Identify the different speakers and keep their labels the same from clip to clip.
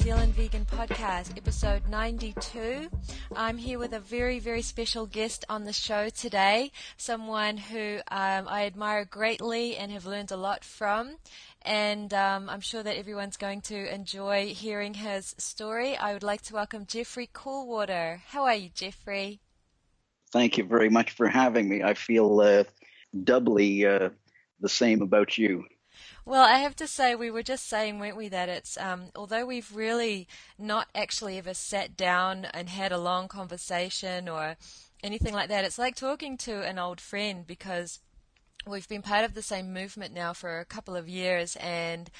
Speaker 1: Zealand Vegan Podcast, episode 92. I'm here with a very, very special guest on the show today, someone who I admire greatly and have learned a lot from, and I'm sure that everyone's going to enjoy hearing his story. I would like to welcome Jeffrey Coolwater. How are you, Jeffrey?
Speaker 2: Thank you very much for having me. I feel doubly the same about you.
Speaker 1: Well, I have to say, we were just saying, weren't we, that it's, although we've really not actually ever sat down and had a long conversation or anything like that, it's like talking to an old friend because we've been part of the same movement now for a couple of years, and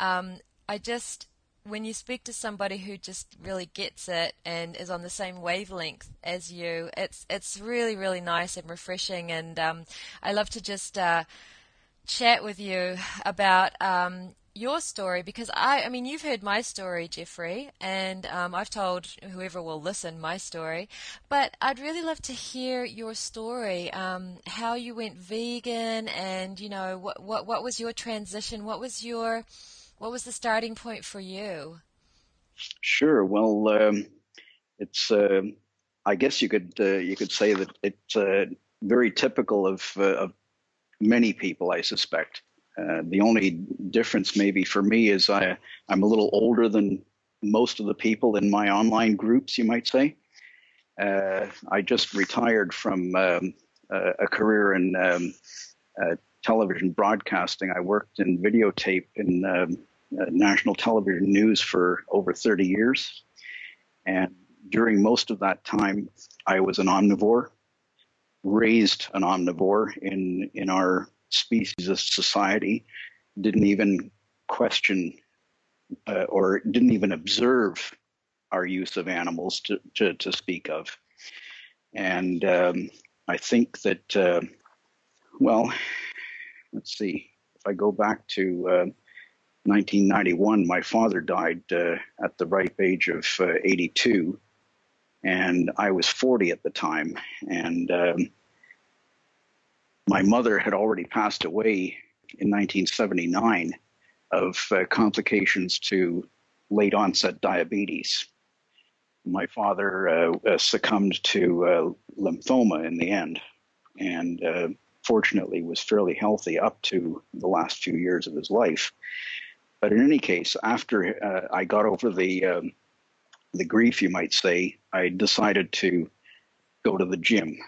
Speaker 1: when you speak to somebody who just really gets it and is on the same wavelength as you, it's really, really nice and refreshing, and I love to just chat with you about your story, because I mean, you've heard my story, Jeffrey, and I've told whoever will listen my story, but I'd really love to hear your story, how you went vegan, and you know what was your transition, what was the starting point for you?
Speaker 2: Sure. Well, it's I guess you could say that it's very typical of many people, I suspect. The only difference maybe for me is I'm a little older than most of the people in my online groups, you might say. I just retired from a career in television broadcasting. I worked in videotape in national television news for over 30 years. And during most of that time, I was an omnivore. Raised an omnivore in our species of society, didn't even question or didn't even observe our use of animals to speak of. And I think that, well, let's see, if I go back to 1991, my father died at the ripe age of 82. And I was 40 at the time, and my mother had already passed away in 1979 of complications to late onset diabetes. My father succumbed to lymphoma in the end, and fortunately was fairly healthy up to the last few years of his life. But in any case, after I got over the grief, you might say, I decided to go to the gym,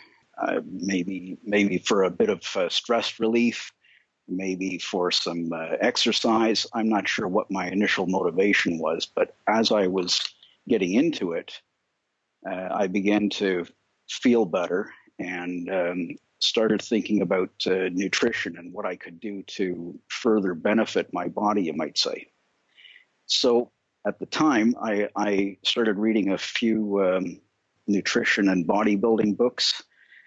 Speaker 2: maybe for a bit of stress relief, maybe for some exercise. I'm not sure what my initial motivation was, but as I was getting into it, I began to feel better and started thinking about nutrition and what I could do to further benefit my body, you might say. So at the time, I started reading a few nutrition and bodybuilding books,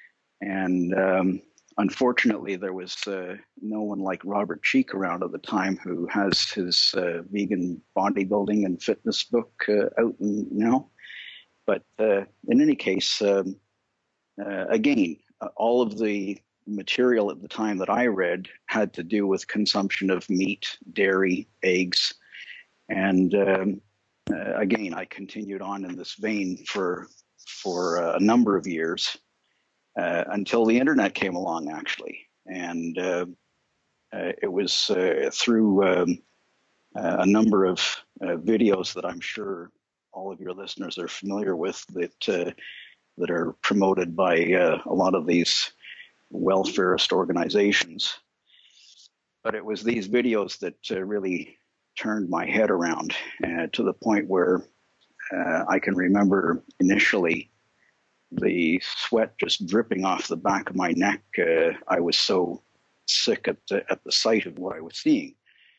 Speaker 2: and unfortunately, there was no one like Robert Cheeke around at the time, who has his vegan bodybuilding and fitness book out now. But in any case, again, all of the material at the time that I read had to do with consumption of meat, dairy, eggs. And again, I continued on in this vein for a number of years until the internet came along, actually. And it was through a number of videos that I'm sure all of your listeners are familiar with that are promoted by a lot of these welfarist organizations. But it was these videos that really turned my head around to the point where I can remember initially the sweat just dripping off the back of my neck. I was so sick at the sight of what I was seeing.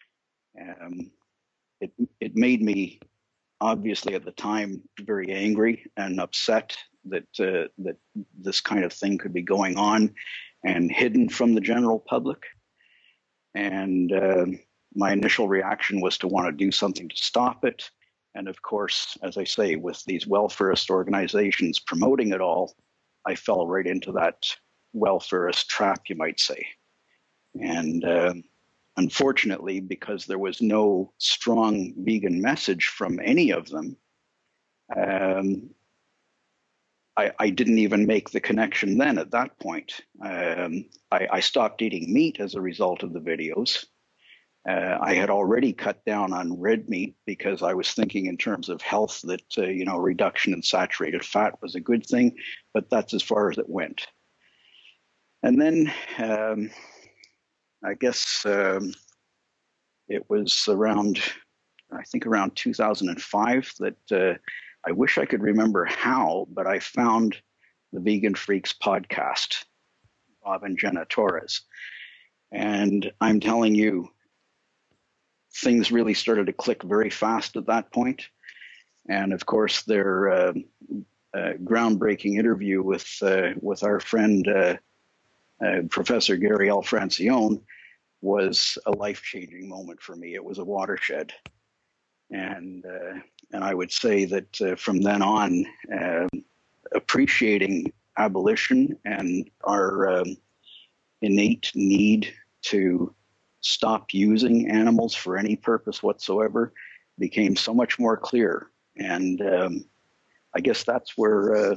Speaker 2: It made me, obviously at the time, very angry and upset that this kind of thing could be going on and hidden from the general public. And my initial reaction was to want to do something to stop it. And of course, as I say, with these welfarist organizations promoting it all, I fell right into that welfarist trap, you might say. And unfortunately, because there was no strong vegan message from any of them, um, I didn't even make the connection then at that point. I stopped eating meat as a result of the videos. I had already cut down on red meat because I was thinking in terms of health that, reduction in saturated fat was a good thing, but that's as far as it went. And then I guess it was around 2005 that I wish I could remember how, but I found the Vegan Freaks podcast, Bob and Jenna Torres. And I'm telling you, things really started to click very fast at that point. And of course, their groundbreaking interview with our friend Professor Gary L. Francione was a life-changing moment for me. It was a watershed. And I would say that from then on, appreciating abolition and our innate need to stop using animals for any purpose whatsoever became so much more clear. And I guess that's where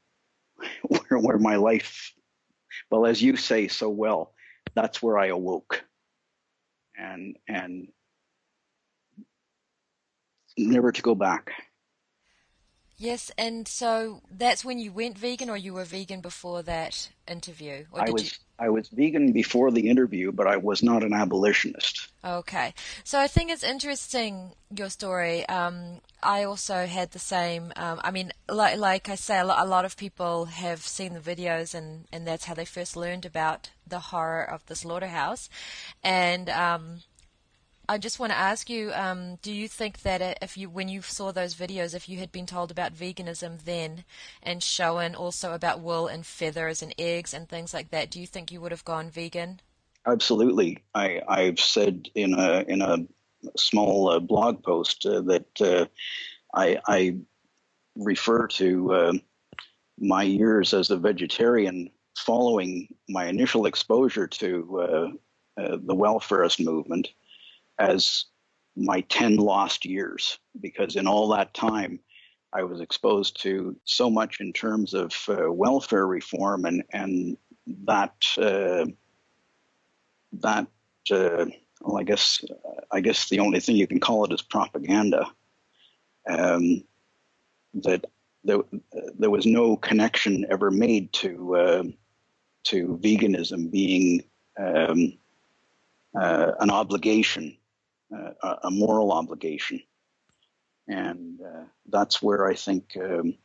Speaker 2: my life, well, as you say so well, that's where I awoke. And never to go back.
Speaker 1: Yes, and so that's when you went vegan, or you were vegan before that interview, or
Speaker 2: I
Speaker 1: did you?
Speaker 2: was vegan before the interview, but I was not an abolitionist.
Speaker 1: Okay, so I think it's interesting your story. I also had the same. I mean, like I say, a lot of people have seen the videos, and that's how they first learned about the horror of the slaughterhouse, and I just want to ask you, do you think that when you saw those videos, if you had been told about veganism then and shown also about wool and feathers and eggs and things like that, do you think you would have gone vegan?
Speaker 2: Absolutely. I've said in a small blog post that I refer to my years as a vegetarian following my initial exposure to the welfarist movement as my 10 lost years, because in all that time I was exposed to so much in terms of welfare reform and that well, I guess the only thing you can call it is propaganda. That there was no connection ever made to veganism being an obligation, a moral obligation, and that's where I think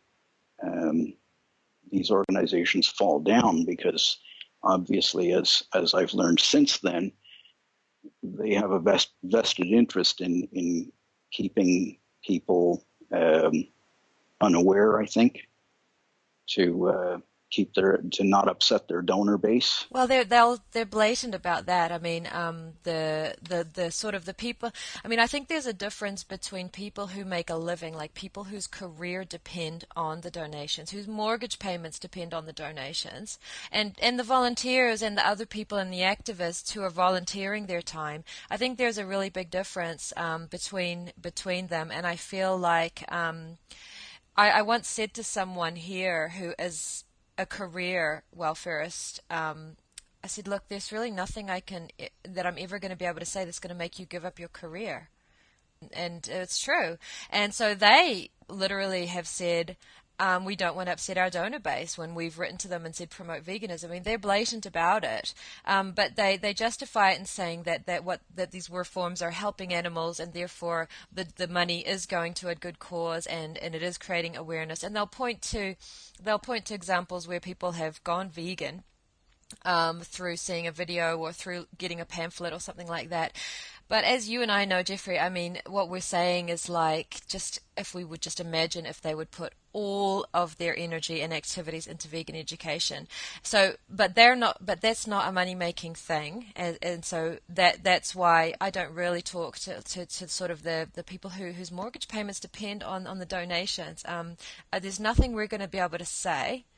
Speaker 2: these organizations fall down, because obviously, as I've learned since then, they have a vested interest in keeping people unaware, I think, to not upset their donor base.
Speaker 1: Well, they're blatant about that. I mean, the sort of the people. I mean, I think there's a difference between people who make a living, like people whose career depend on the donations, whose mortgage payments depend on the donations, and the volunteers and the other people and the activists who are volunteering their time. I think there's a really big difference between them, and I feel like I once said to someone here who is a career welfarist, I said, look, there's really nothing that I'm ever going to be able to say that's going to make you give up your career. And it's true. And so they literally have said, we don't want to upset our donor base when we've written to them and said promote veganism. I mean, they're blatant about it, but they justify it in saying that these reforms are helping animals, and therefore the money is going to a good cause, and it is creating awareness. And they'll point to examples where people have gone vegan through seeing a video or through getting a pamphlet or something like that. But as you and I know, Jeffrey, I mean, what we're saying is like, just if we would just imagine if they would put all of their energy and activities into vegan education. So, but that's not a money-making thing, and so that's why I don't really talk to sort of the people whose mortgage payments depend on the donations. There's nothing we're going to be able to say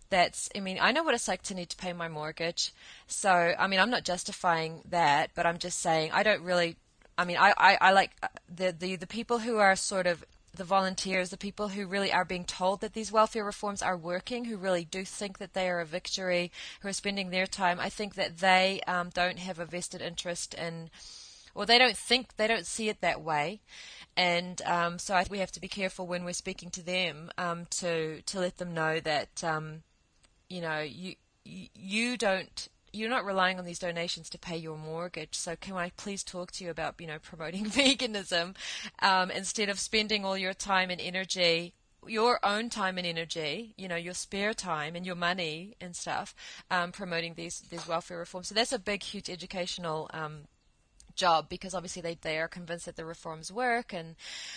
Speaker 1: that's, I mean, I know what it's like to need to pay my mortgage. So, I mean, I'm not justifying that, but I'm just saying I don't really, I mean, I like the people who are sort of the volunteers, the people who really are being told that these welfare reforms are working, who really do think that they are a victory, who are spending their time. I think that they don't have a vested interest in, or they don't see it that way. And so I think we have to be careful when we're speaking to them to let them know that you know you don't you're not relying on these donations to pay your mortgage. So can I please talk to you about promoting veganism instead of spending all your time and energy, your own time and energy, your spare time and your money and stuff, promoting these welfare reforms. So that's a big, huge educational job, because obviously they are convinced that the reforms work. And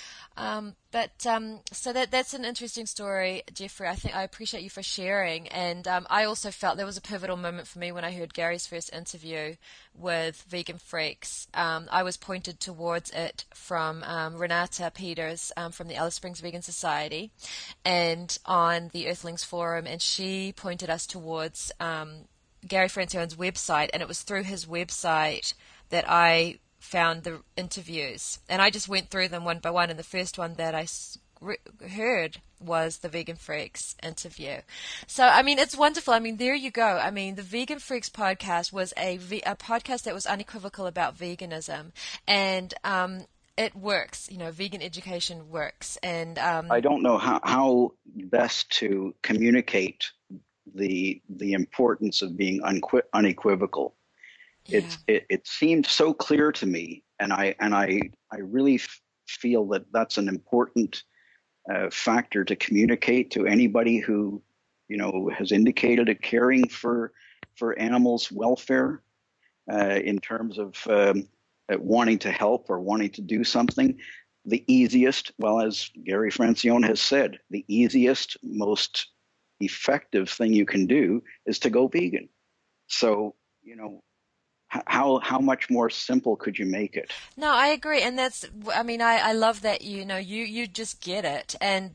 Speaker 1: so that's an interesting story, Jeffrey. I think I appreciate you for sharing. And I also felt there was a pivotal moment for me when I heard Gary's first interview with Vegan Freaks. I was pointed towards it from Renata Peters from the Alice Springs Vegan Society and on the Earthlings Forum, and she pointed us towards Gary Francione's website, and it was through his website that I found the interviews, and I just went through them one by one, and the first one that I heard was the Vegan Freaks interview. So, I mean, it's wonderful. I mean, there you go. I mean, the Vegan Freaks podcast was a podcast that was unequivocal about veganism, and it works. Vegan education works. And
Speaker 2: I don't know how best to communicate the importance of being unequivocal.
Speaker 1: yeah.
Speaker 2: It seemed so clear to me, and I really feel that that's an important factor to communicate to anybody who has indicated a caring for animals' welfare in terms of wanting to help or wanting to do something. The easiest, well, as Gary Francione has said, the easiest, most effective thing you can do is to go vegan. So how much more simple could you make it?
Speaker 1: No, I agree, and that's. I mean, I love that you just get it, and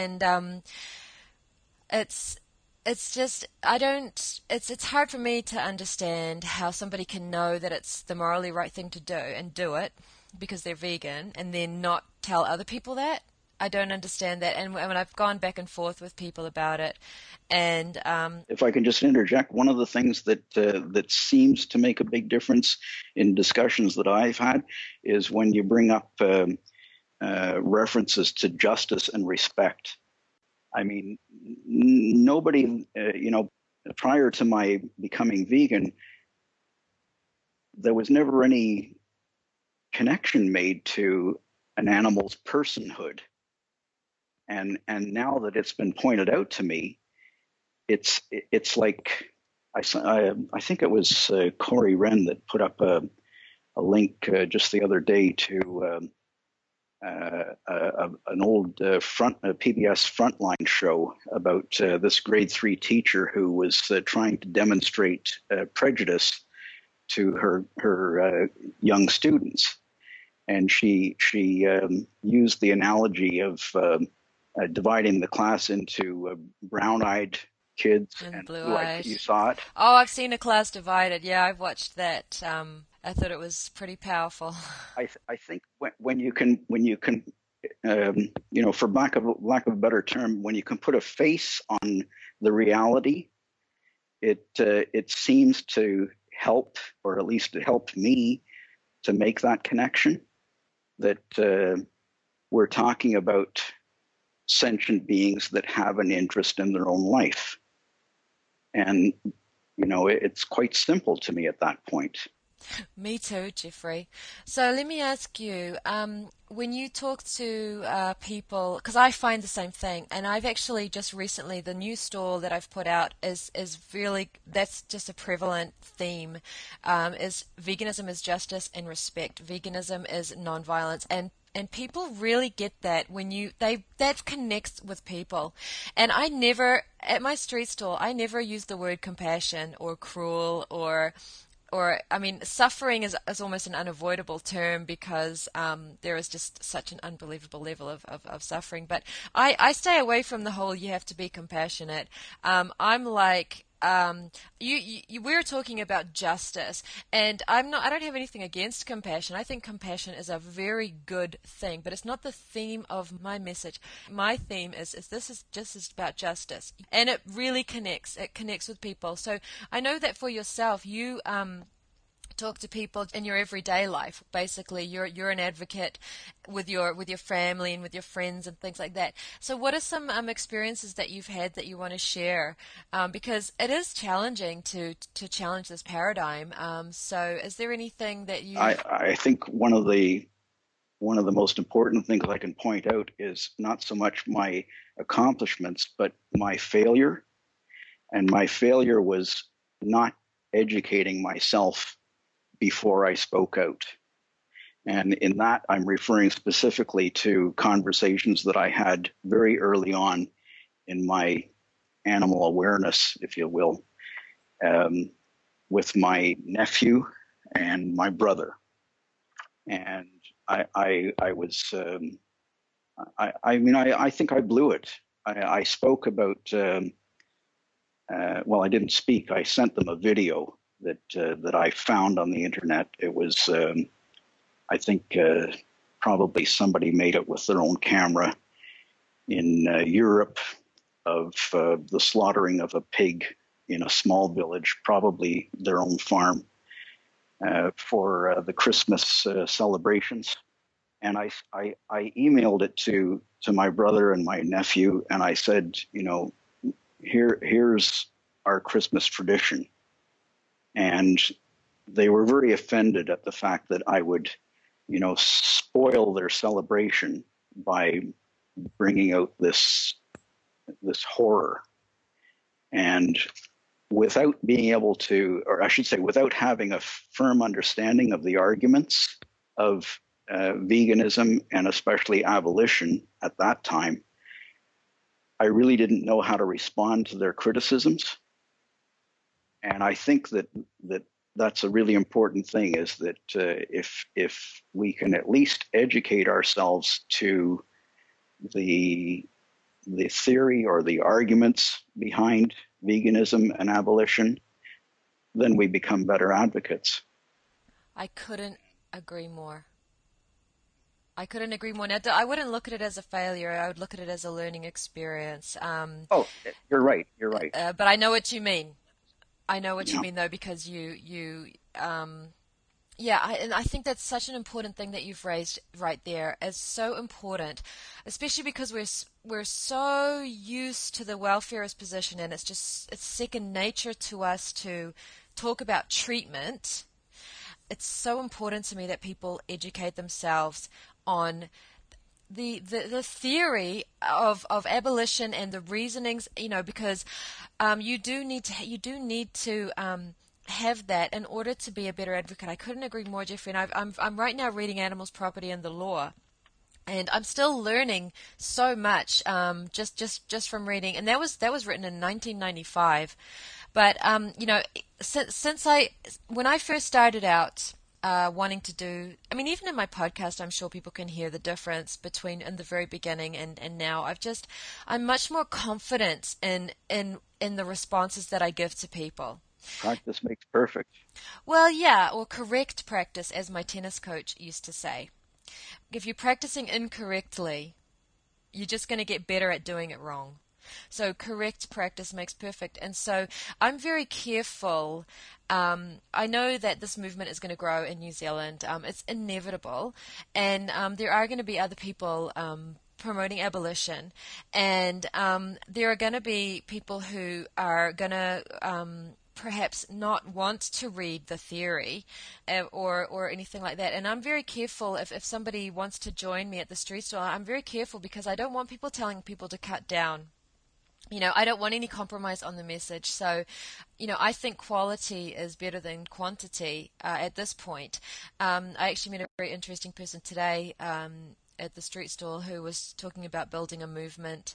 Speaker 1: it's just I don't. It's hard for me to understand how somebody can know that it's the morally right thing to do and do it because they're vegan, and then not tell other people that. I don't understand that, and when I've gone back and forth with people about it, and
Speaker 2: if I can just interject, one of the things that seems to make a big difference in discussions that I've had is when you bring up references to justice and respect. I mean, nobody, prior to my becoming vegan, there was never any connection made to an animal's personhood. And now that it's been pointed out to me, it's like I think it was Corey Wren that put up a link just the other day to an old PBS Frontline show about this grade 3 teacher who was trying to demonstrate prejudice to her young students, and she used the analogy of dividing the class into brown-eyed kids and blue-eyed. You saw it?
Speaker 1: Oh, I've seen a class divided. Yeah, I've watched that. I thought it was pretty powerful.
Speaker 2: I think when you can for lack of a better term, when you can put a face on the reality, it seems to help, or at least it helped me to make that connection that we're talking about sentient beings that have an interest in their own life. And, it's quite simple to me at that point.
Speaker 1: Me too, Jeffrey. So let me ask you, when you talk to people, because I find the same thing, and I've actually just recently, the new stall that I've put out is really, that's just a prevalent theme, is veganism is justice and respect. Veganism is nonviolence, and people really get that when that connects with people. And I never, at my street stall, I never use the word compassion or cruel or or I mean, suffering is almost an unavoidable term because there is just such an unbelievable level of suffering. But I stay away from the whole you have to be compassionate. I'm like, we're talking about justice, and I don't have anything against compassion. I think compassion is a very good thing, but it's not the theme of my message. My theme is this is just about justice, and it really connects. It connects with people. So I know that for yourself, you talk to people in your everyday life. Basically, you're an advocate with your family and with your friends and things like that. So, what are some experiences that you've had that you want to share? Because it is challenging to challenge this paradigm. So, is there anything that you?
Speaker 2: I think one of the most important things I can point out is not so much my accomplishments, but my failure. And my failure was not educating myself before I spoke out. And in that, I'm referring specifically to conversations that I had very early on in my animal awareness, if you will, with my nephew and my brother. And I was, I think I blew it. I spoke about, well, I didn't speak. I sent them a video that I found on the internet. It was, I think, probably somebody made it with their own camera in Europe of the slaughtering of a pig in a small village, probably their own farm, for the Christmas celebrations. And I emailed it to my brother and my nephew, and I said, here's our Christmas tradition. And they were very offended at the fact that I would, spoil their celebration by bringing out this horror. And without being able to, or I should say, without having a firm understanding of the arguments of veganism and especially abolition at that time, I really didn't know how to respond to their criticisms. And I think that's a really important thing, is that if we can at least educate ourselves to the theory or the arguments behind veganism and abolition, then we become better advocates.
Speaker 1: I couldn't agree more. I couldn't agree more. Now, I wouldn't look at it as a failure. I would look at it as a learning experience.
Speaker 2: Oh, you're right. You're right.
Speaker 1: But I know what you mean. I know what you mean, though, because and I think that's such an important thing that you've raised right there. It's so important, especially because we're so used to the welfarist position, and it's second nature to us to talk about treatment. It's so important to me that people educate themselves on the theory of abolition and the reasonings, because you do need to have that in order to be a better advocate. I couldn't agree more, Jeffrey. And I'm right now reading Animals, Property, and the Law, and I'm still learning so much just from reading. And that was written in 1995. But when I first started out wanting to do, I mean, even in my podcast, I'm sure people can hear the difference between in the very beginning and now. I'm much more confident in the responses that I give to people.
Speaker 2: Practice makes perfect.
Speaker 1: Well, yeah, or correct practice, as my tennis coach used to say. If you're practicing incorrectly, you're just going to get better at doing it wrong. So correct practice makes perfect. And so I'm very careful. I know that this movement is going to grow in New Zealand. It's inevitable. And there are going to be other people promoting abolition. And there are going to be people who are going to perhaps not want to read the theory or anything like that. And I'm very careful if somebody wants to join me at the street stall, I'm very careful because I don't want people telling people to cut down. I don't want any compromise on the message. So, I think quality is better than quantity at this point. I actually met a very interesting person today at the street stall who was talking about building a movement.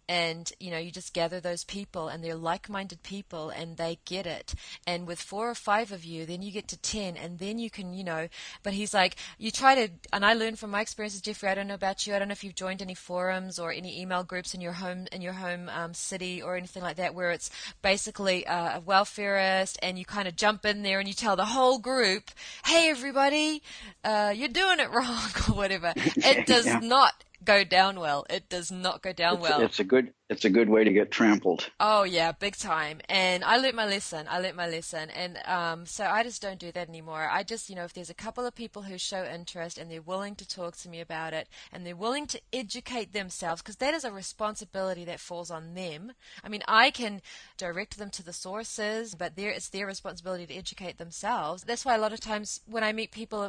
Speaker 1: and you just gather those people, and they're like-minded people, and they get it. And with 4 or 5 of you, then you get to 10, and then you can, but he's like, you try to, and I learned from my experiences, Jeffrey, I don't know about you, I don't know if you've joined any forums or any email groups in your home city or anything like that, where it's basically a welfareist, and you kind of jump in there and you tell the whole group, hey everybody, you're doing it wrong, or whatever. It does
Speaker 2: Yeah.
Speaker 1: not go down well. It does not go down well.
Speaker 2: It's a good way to get trampled.
Speaker 1: Oh yeah, big time. And I learnt my lesson. And so I just don't do that anymore. I just, if there's a couple of people who show interest and they're willing to talk to me about it and they're willing to educate themselves, because that is a responsibility that falls on them. I mean, I can direct them to the sources, but it's their responsibility to educate themselves. That's why a lot of times when I meet people,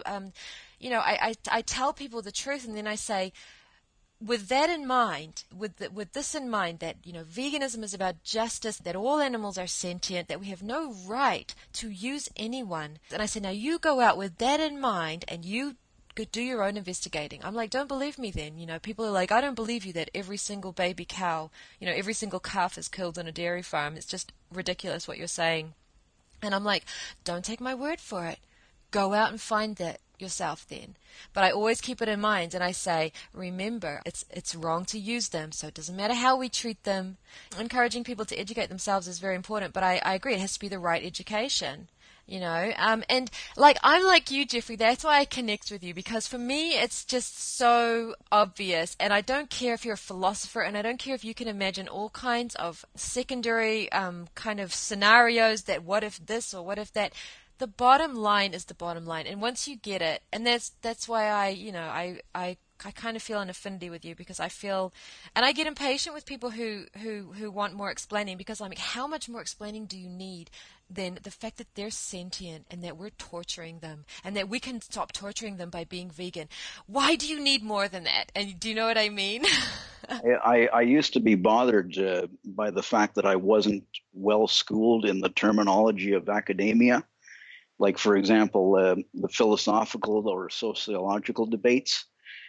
Speaker 1: I tell people the truth, and then I say, with that in mind, with this in mind, that veganism is about justice, that all animals are sentient, that we have no right to use anyone. And I say, now you go out with that in mind, and you go do your own investigating. I'm like, don't believe me then. People are like, I don't believe you that every single baby cow, every single calf is killed on a dairy farm. It's just ridiculous what you're saying. And I'm like, don't take my word for it. Go out and find that yourself then. But I always keep it in mind, and I say, remember, it's wrong to use them, so it doesn't matter how we treat them. Encouraging people to educate themselves is very important, but I agree, it has to be the right education. And like, I'm like you, Jeffrey, that's why I connect with you, because for me it's just so obvious, and I don't care if you're a philosopher, and I don't care if you can imagine all kinds of secondary kind of scenarios, that what if this or what if that. The bottom line is the bottom line, and once you get it, and that's why I kind of feel an affinity with you, because I feel, and I get impatient with people who want more explaining, because I'm like, how much more explaining do you need than the fact that they're sentient and that we're torturing them, and that we can stop torturing them by being vegan? Why do you need more than that? And do you know what I mean?
Speaker 2: I used to be bothered by the fact that I wasn't well schooled in the terminology of academia. Like, for example, the philosophical or sociological debates.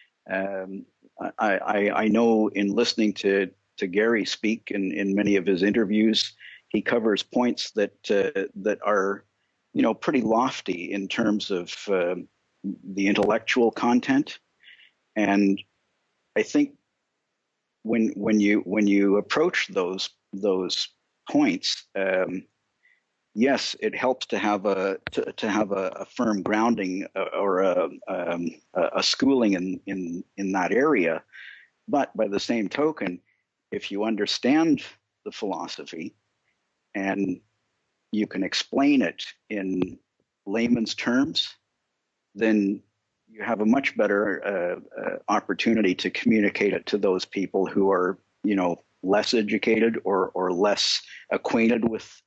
Speaker 2: I know in listening to Gary speak in many of his interviews, he covers points that are, pretty lofty in terms of the intellectual content. And I think when you approach those points, yes, it helps to have a firm grounding or a schooling in that area. But by the same token, if you understand the philosophy and you can explain it in layman's terms, then you have a much better opportunity to communicate it to those people who are, less educated or less acquainted with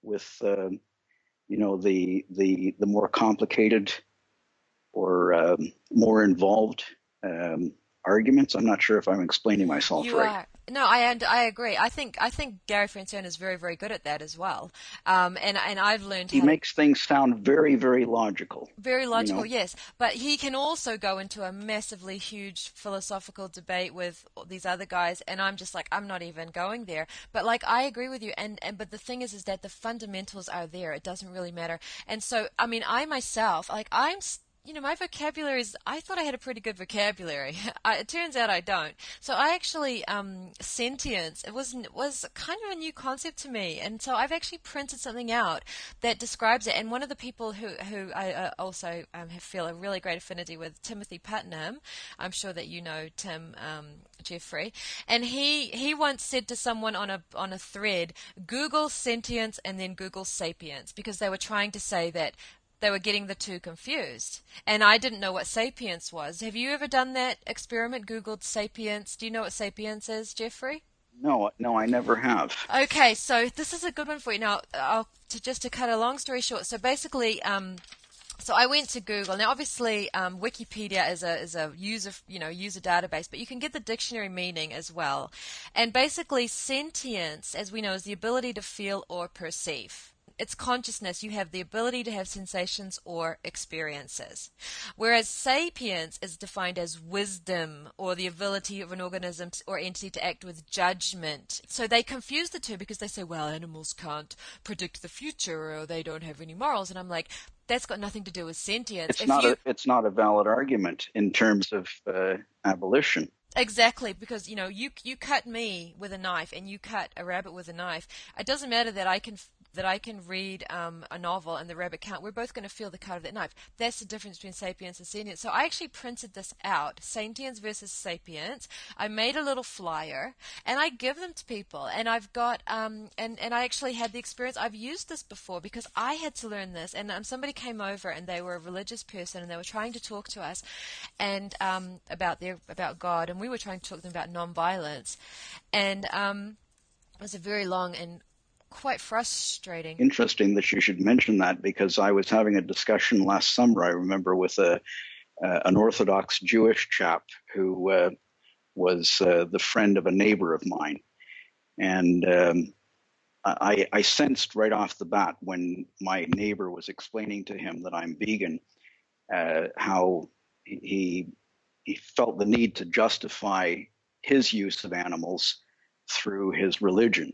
Speaker 2: the more complicated or more involved arguments. I'm not sure if I'm explaining myself
Speaker 1: You
Speaker 2: right.
Speaker 1: are. No, I agree. I think Gary Francione is very, very good at that as well. And I've learned
Speaker 2: He
Speaker 1: how to.
Speaker 2: makes things sound very, very logical.
Speaker 1: Very logical, yes. But he can also go into a massively huge philosophical debate with these other guys, and I'm just like, I'm not even going there. But like, I agree with you, and but the thing is that the fundamentals are there. It doesn't really matter. And so, I mean, I myself, like, my vocabulary is, I thought I had a pretty good vocabulary. It turns out I don't. So I actually, sentience, it was kind of a new concept to me. And so I've actually printed something out that describes it. And one of the people who I also feel a really great affinity with, Timothy Putnam, I'm sure that you know Tim, Jeffrey, and he once said to someone on a thread, Google sentience and then Google sapience, because they were trying to say that they were getting the two confused. And I didn't know what sapience was. Have you ever done that experiment, Googled sapience? Do you know what sapience is, Jeffrey?
Speaker 2: No, I never have.
Speaker 1: Okay, so this is a good one for you. Now, just to cut a long story short, so basically, so I went to Google. Now, obviously, Wikipedia is a user database, but you can get the dictionary meaning as well. And basically, sentience, as we know, is the ability to feel or perceive. it's consciousness. You have the ability to have sensations or experiences. Whereas sapience is defined as wisdom or the ability of an organism or entity to act with judgment. So they confuse the two because they say, well, animals can't predict the future or they don't have any morals. And I'm like, that's got nothing to do with sentience.
Speaker 2: It's not a valid argument in terms of abolition.
Speaker 1: Exactly, because you cut me with a knife and you cut a rabbit with a knife. It doesn't matter that I can read a novel and the rabbit can't. We're both going to feel the cut of that knife. That's the difference between sapience and sentience. So I actually printed this out, sentience versus sapience. I made a little flyer and I give them to people. And I've got and I actually had the experience. I've used this before because I had to learn this. And somebody came over and they were a religious person and they were trying to talk to us and about God, and we were trying to talk to them about nonviolence. And it was a very long and quite frustrating.
Speaker 2: Interesting that you should mention that, because I was having a discussion last summer, I remember, with an Orthodox Jewish chap who was the friend of a neighbor of mine. And I sensed right off the bat when my neighbor was explaining to him that I'm vegan, how he felt the need to justify his use of animals through his religion.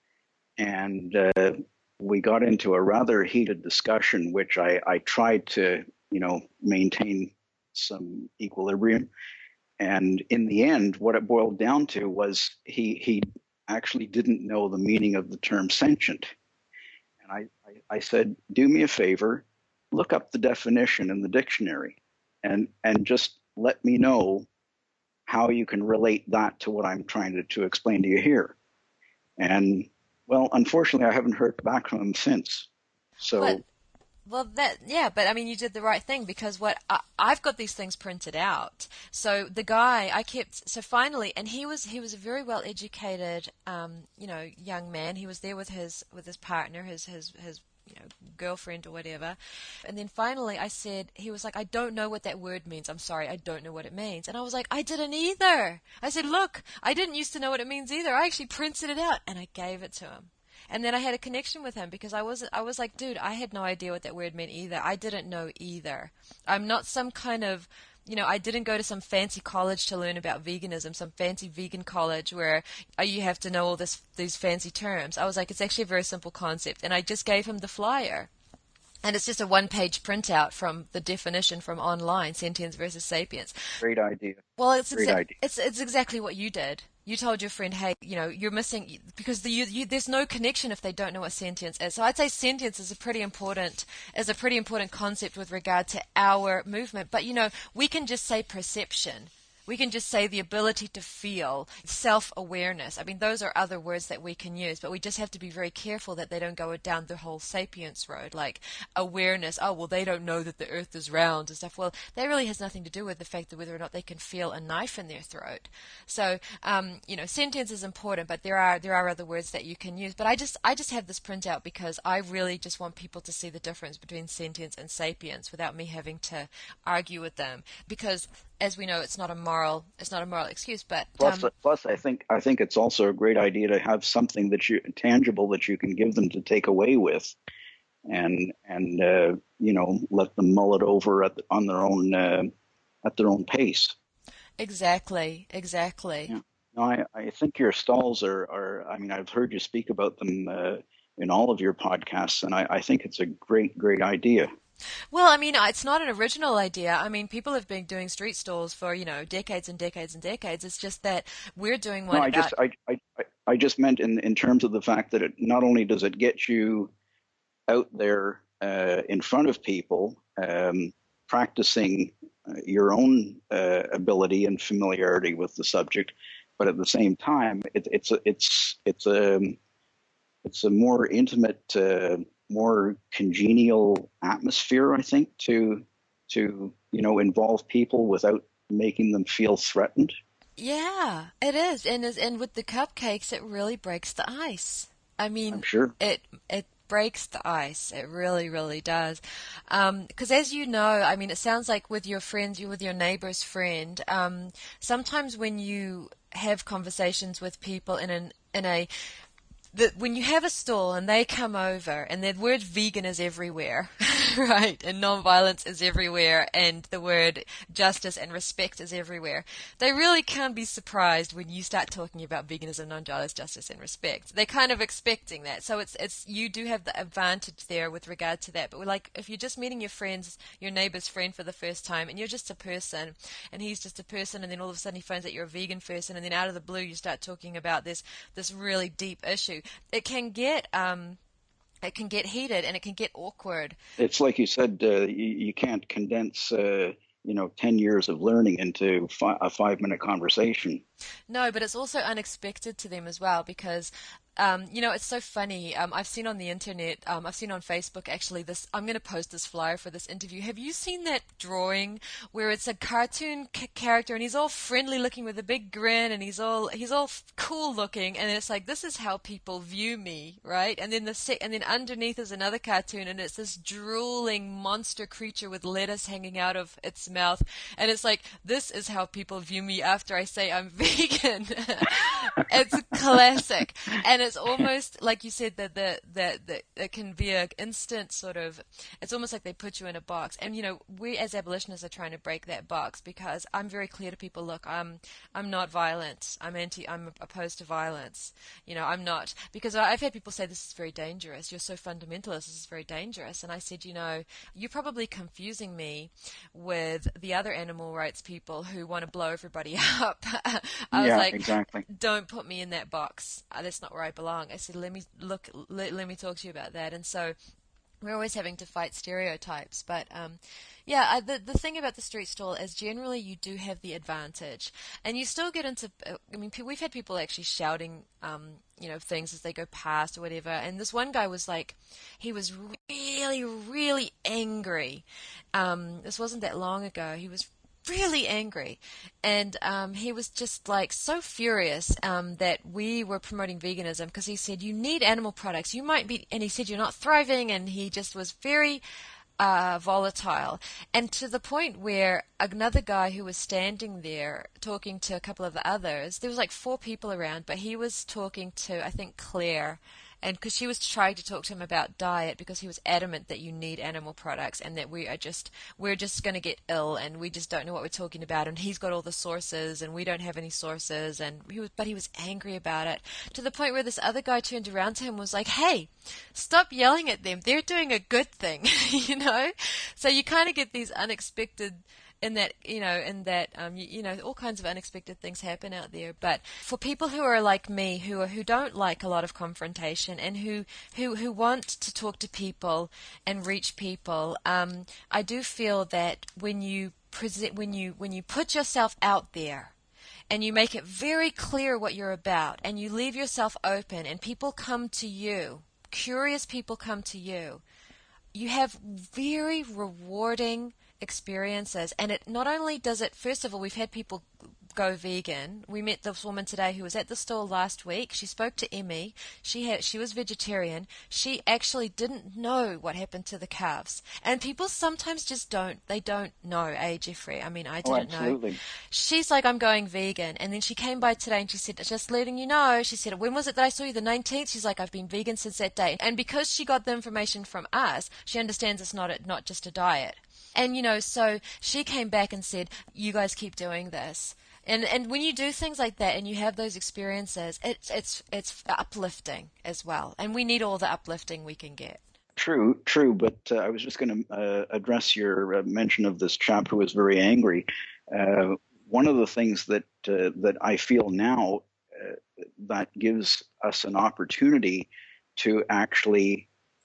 Speaker 2: And we got into a rather heated discussion, which I tried to, maintain some equilibrium. And in the end, what it boiled down to was he actually didn't know the meaning of the term sentient. And I said, do me a favor, look up the definition in the dictionary and just let me know how you can relate that to what I'm trying to explain to you here. And well, unfortunately, I haven't heard back from him since. So,
Speaker 1: but I mean, you did the right thing, because I've got these things printed out. So the guy finally, and he was a very well educated, young man. He was there with his partner, his girlfriend or whatever. And then finally he was like, I don't know what that word means. I'm sorry, I don't know what it means. And I was like, I didn't either. I said, look, I didn't used to know what it means either. I actually printed it out and I gave it to him. And then I had a connection with him because I was like, dude, I had no idea what that word meant either. I didn't know either. I'm not some kind of, I didn't go to some fancy college to learn about veganism, some fancy vegan college where you have to know all these fancy terms. I was like, it's actually a very simple concept. And I just gave him the flyer. And it's just a one-page printout from the definition from online, sentience versus sapience.
Speaker 2: Great idea.
Speaker 1: Well, it's exactly what you did. You told your friend, hey, you're missing, because there's no connection if they don't know what sentience is. So I'd say sentience is a pretty important concept with regard to our movement. But we can just say perception. We can just say the ability to feel, self-awareness. I mean, those are other words that we can use, but we just have to be very careful that they don't go down the whole sapience road, like awareness. Oh, well, they don't know that the earth is round and stuff. Well, that really has nothing to do with the fact that whether or not they can feel a knife in their throat. So, sentience is important, but there are other words that you can use. But I just have this printout because I really just want people to see the difference between sentience and sapience without me having to argue with them, because as we know, it's not a moral excuse. But
Speaker 2: plus, I think it's also a great idea to have something tangible that you can give them to take away with, and let them mull it over on their own at their own pace.
Speaker 1: Exactly.
Speaker 2: Yeah. No, I think your stalls are. I mean, I've heard you speak about them in all of your podcasts, and I think it's a great idea.
Speaker 1: Well, I mean, it's not an original idea. I mean, people have been doing street stalls for, decades and decades and decades. It's just that we're doing one.
Speaker 2: No, I just meant in terms of the fact that it not only does it get you out there in front of people, practicing your own ability and familiarity with the subject, but at the same time, it's a more intimate, more congenial atmosphere, I think, to involve people without making them feel threatened.
Speaker 1: Yeah, it is, and with the cupcakes, it really breaks the ice. I mean,
Speaker 2: I'm sure
Speaker 1: it breaks the ice. It really, really does. Because as you know, I mean, it sounds like with your friends, with your neighbor's friend, sometimes when you have conversations with people in a that when you have a stall and they come over and the word vegan is everywhere, right, and non-violence is everywhere, and the word justice and respect is everywhere, they really can't be surprised when you start talking about veganism, non-violence, justice, and respect. They're kind of expecting that, so it's you do have the advantage there with regard to that. But like if you're just meeting your neighbor's friend for the first time, and you're just a person, and he's just a person, and then all of a sudden he finds out you're a vegan person, and then out of the blue you start talking about this really deep issue. It can get heated and it can get awkward.
Speaker 2: It's like you said, you can't condense, 10 years of learning into a 5-minute conversation.
Speaker 1: No, but it's also unexpected to them as well because, it's so funny. I've seen on the internet, I've seen on Facebook actually this, I'm going to post this flyer for this interview. Have you seen that drawing where it's a cartoon character and he's all friendly looking with a big grin and he's all cool looking, and it's like, this is how people view me, right? And then and then underneath is another cartoon and it's this drooling monster creature with lettuce hanging out of its mouth, and it's like, this is how people view me after I say I'm vegan. It's classic, and it's almost like you said that it can be an instant sort of. It's almost like they put you in a box, and we as abolitionists are trying to break that box because I'm very clear to people. Look, I'm not violent. I'm opposed to violence. I'm not, because I've had people say this is very dangerous. You're so fundamentalist. This is very dangerous, and I said, you're probably confusing me with the other animal rights people who want to blow everybody up. I was
Speaker 2: Yeah,
Speaker 1: like,
Speaker 2: exactly.
Speaker 1: don't put me in that box. That's not where I belong. I said, let me talk to you about that. And so we're always having to fight stereotypes. But the thing about the street stall is generally you do have the advantage, and you still get into. We've had people actually shouting, things as they go past or whatever. And this one guy was like, he was really, really angry. This wasn't that long ago. He was really angry, and he was just like so furious that we were promoting veganism, because he said, you need animal products, you might be, and he said you're not thriving, and he just was very volatile, and to the point where another guy who was standing there talking to a couple of the others, there was like 4 people around, but he was talking to, I think, Claire, and because she was trying to talk to him about diet, because he was adamant that you need animal products and that we're just going to get ill and we just don't know what we're talking about, and he's got all the sources and we don't have any sources, and he was angry about it, to the point where this other guy turned around to him and was like, hey, stop yelling at them, they're doing a good thing. So you kind of get these unexpected, all kinds of unexpected things happen out there. But for people who are like me, who don't like a lot of confrontation, and who want to talk to people and reach people, I do feel that when you put yourself out there, and you make it very clear what you're about, and you leave yourself open, and people come to you, curious people come to you, you have very rewarding experiences. And it not only does it, first of all, we've had people go vegan. We met this woman today who was at the stall last week. She spoke to Emmy. She was vegetarian. She actually didn't know what happened to the calves. And people sometimes just don't know, Jeffrey? I mean, I
Speaker 2: Oh,
Speaker 1: didn't know.
Speaker 2: absolutely.
Speaker 1: She's like, I'm going vegan. And then she came by today and she said, just letting you know. She said, when was it that I saw you? The 19th? She's like, I've been vegan since that day. And because she got the information from us, she understands it's not just a diet. And, so she came back and said, you guys keep doing this. And when you do things like that and you have those experiences, it's uplifting as well. And we need all the uplifting we can get.
Speaker 2: True, true. But I was just going to address your mention of this chap who was very angry. One of the things that I feel now that gives us an opportunity to actually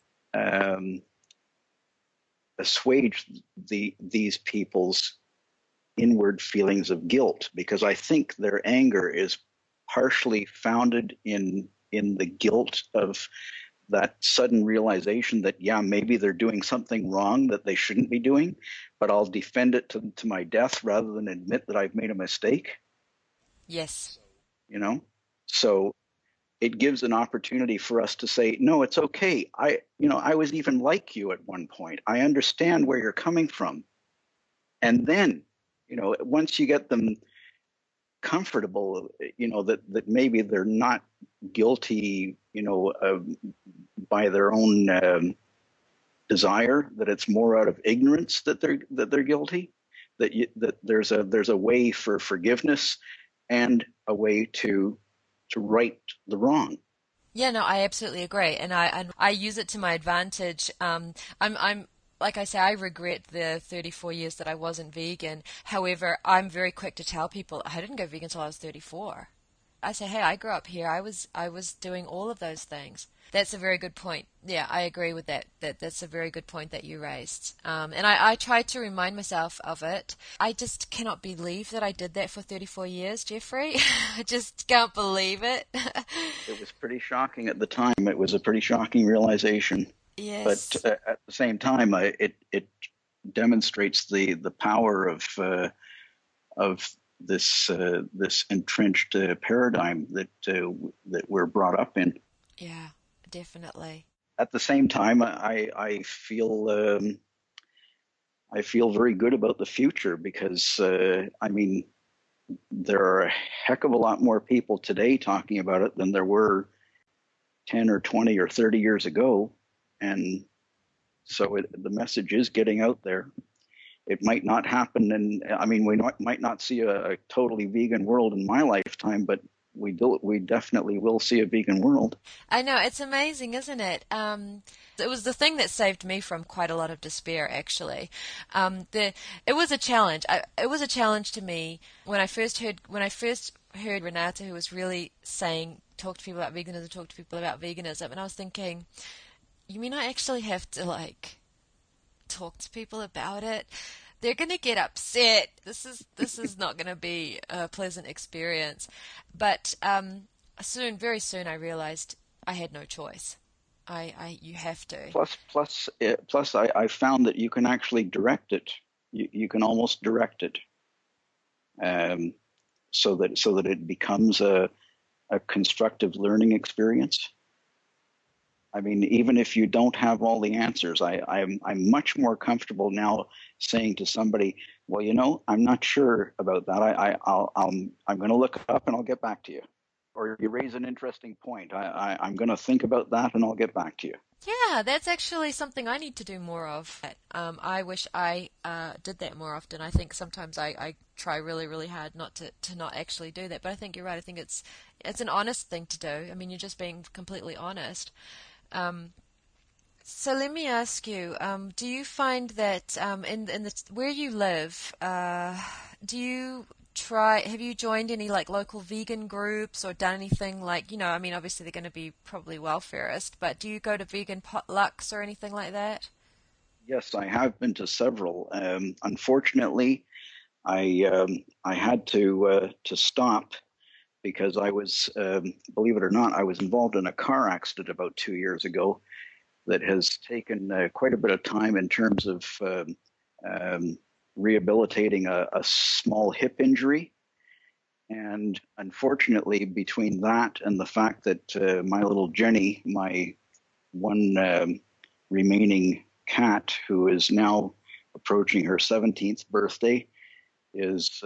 Speaker 2: assuage these people's inward feelings of guilt, because I think their anger is partially founded in the guilt of that sudden realization that, yeah, maybe they're doing something wrong that they shouldn't be doing, but I'll defend it to my death rather than admit that I've made a mistake.
Speaker 1: Yes.
Speaker 2: So it gives an opportunity for us to say, no, it's okay. I was even like you at one point. I understand where you're coming from. And then, once you get them comfortable, that maybe they're not guilty, by their own desire, that it's more out of ignorance that they're guilty, that there's a way for forgiveness and a way to right the wrong.
Speaker 1: Yeah, no, I absolutely agree, and I use it to my advantage. I'm like I say, I regret the 34 years that I wasn't vegan. However, I'm very quick to tell people I didn't go vegan until I was 34. I say, hey, I grew up here. I was doing all of those things. That's a very good point. Yeah, I agree with that. That's a very good point that you raised. And I try to remind myself of it. I just cannot believe that I did that for 34 years, Jeffrey. I just can't believe it.
Speaker 2: It was pretty shocking at the time. It was a pretty shocking realization. But
Speaker 1: Yes.
Speaker 2: at the same time, it demonstrates the power of this entrenched paradigm that we're brought up in.
Speaker 1: Yeah, definitely.
Speaker 2: At the same time, I feel very good about the future because I mean, there are a heck of a lot more people today talking about it than there were 10 or 20 or 30 years ago, and so the message is getting out there. It might not happen, and I mean, might not see a totally vegan world in my lifetime, but we definitely will see a vegan world.
Speaker 1: I know, it's amazing, isn't it? It was the thing that saved me from quite a lot of despair, actually. It was a challenge. It was a challenge to me when I first heard Renata, who was really saying, talk to people about veganism, and I was thinking, you mean I actually have to like talk to people about it? They're going to get upset. This is not going to be a pleasant experience. But very soon, I realized I had no choice. You have to.
Speaker 2: I found that you can actually direct it. You can almost direct it, um, so that it becomes a constructive learning experience. I mean, even if you don't have all the answers, I'm much more comfortable now saying to somebody, well, I'm not sure about that. I'm going to look up and I'll get back to you. Or you raise an interesting point. I'm going to think about that and I'll get back to you.
Speaker 1: Yeah, that's actually something I need to do more of. I wish I did that more often. I think sometimes I try really, really hard not to not actually do that. But I think you're right. I think it's an honest thing to do. I mean, you're just being completely honest. Um, so let me ask you, do you find that in the where you live, do you have you joined any like local vegan groups or done anything like, I mean, obviously they're going to be probably welfareist, but do you go to vegan potlucks or anything like that?
Speaker 2: Yes, I have been to several. Unfortunately, I had to stop because I was, believe it or not, I was involved in a car accident about 2 years ago that has taken quite a bit of time in terms of um, rehabilitating a small hip injury. And unfortunately, between that and the fact that my little Jenny, my one remaining cat, who is now approaching her 17th birthday, is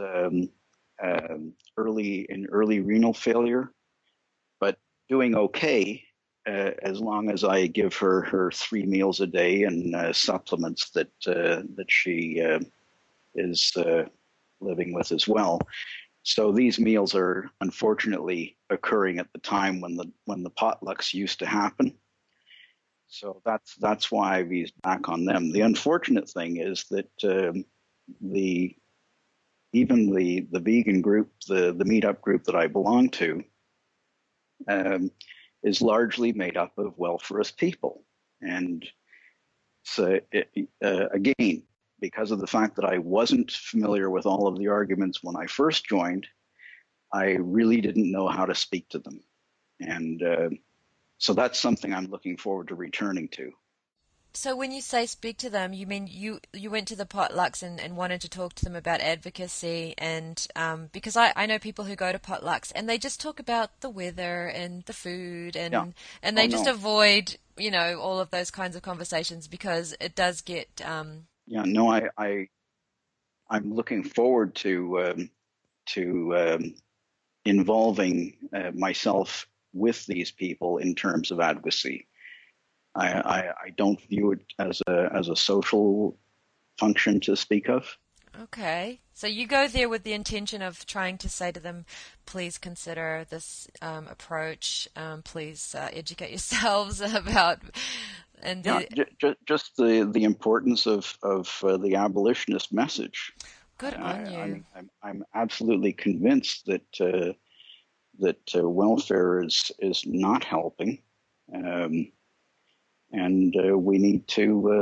Speaker 2: early renal failure, but doing okay as long as I give her 3 meals a day and supplements that she is living with as well. So these meals are unfortunately occurring at the time when the potlucks used to happen. So that's why I've eased back on them. The unfortunate thing is that the even the vegan group, the meetup group that I belong to, um, is largely made up of welfarist people. And so, again, because of the fact that I wasn't familiar with all of the arguments when I first joined, I really didn't know how to speak to them. And so that's something I'm looking forward to returning to.
Speaker 1: So when you say speak to them, you mean you went to the potlucks and wanted to talk to them about advocacy and because I know people who go to potlucks and they just talk about the weather and the food
Speaker 2: Yeah.
Speaker 1: and
Speaker 2: Oh,
Speaker 1: they just
Speaker 2: no.
Speaker 1: avoid, all of those kinds of conversations because it does get
Speaker 2: Yeah. No, I'm looking forward to involving myself with these people in terms of advocacy. I don't view it as a social function to speak of.
Speaker 1: Okay. So you go there with the intention of trying to say to them, please consider this approach. Please educate yourselves about and
Speaker 2: Yeah, just the importance of the abolitionist message.
Speaker 1: good on
Speaker 2: I
Speaker 1: you.
Speaker 2: mean, I'm absolutely convinced that welfare is not helping, um, and we need to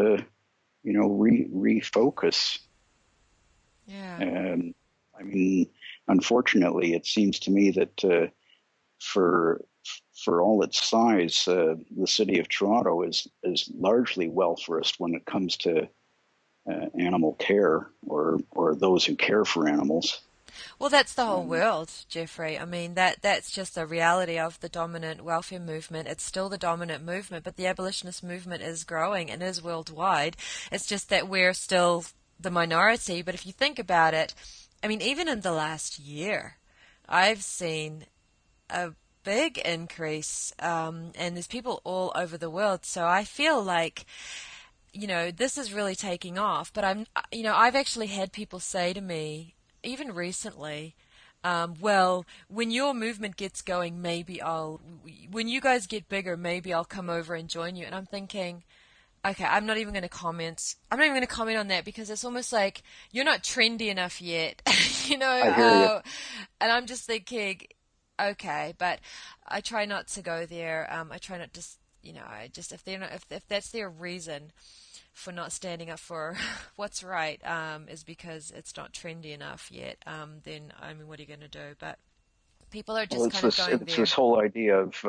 Speaker 2: refocus.
Speaker 1: Yeah.
Speaker 2: Um, I mean, unfortunately, it seems to me that for for all its size, the city of Toronto is largely welfarist when it comes to animal care or those who care for animals.
Speaker 1: Well, that's the whole
Speaker 2: Um,
Speaker 1: world, Jeffrey. I mean, that's just the reality of the dominant welfare movement. It's still the dominant movement, but the abolitionist movement is growing and is worldwide. It's just that we're still the minority. But if you think about it, I mean, even in the last year, I've seen a big increase, and there's people all over the world. So I feel like, this is really taking off. But I've actually had people say to me, even recently, well, when your movement gets going, when you guys get bigger, maybe I'll come over and join you. And I'm thinking, okay, I'm not even going to comment. I'm not even going to comment on that because it's almost like you're not trendy enough yet, you know.
Speaker 2: I hear you.
Speaker 1: And I'm just thinking, okay, but I try not to go there. I try not to, I just if they're not, if that's their reason for not standing up for what's right, is because it's not trendy enough yet. Then I mean, what are you going to do? But people are
Speaker 2: Well,
Speaker 1: just kind of going
Speaker 2: it's this
Speaker 1: there.
Speaker 2: whole idea of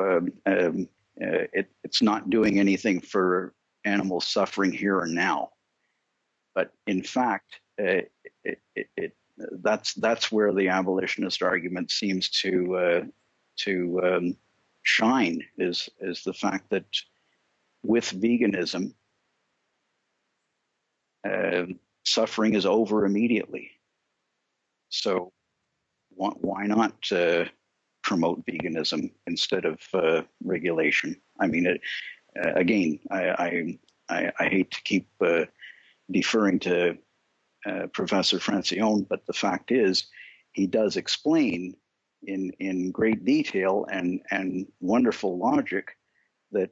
Speaker 2: it's not doing anything for animals suffering here and now. But in fact, that's where the abolitionist argument seems to shine is the fact that with veganism, uh, suffering is over immediately. So why not promote veganism instead of regulation? I mean, again, I hate to keep deferring to Professor Francione, but the fact is, he does explain in great detail and wonderful logic that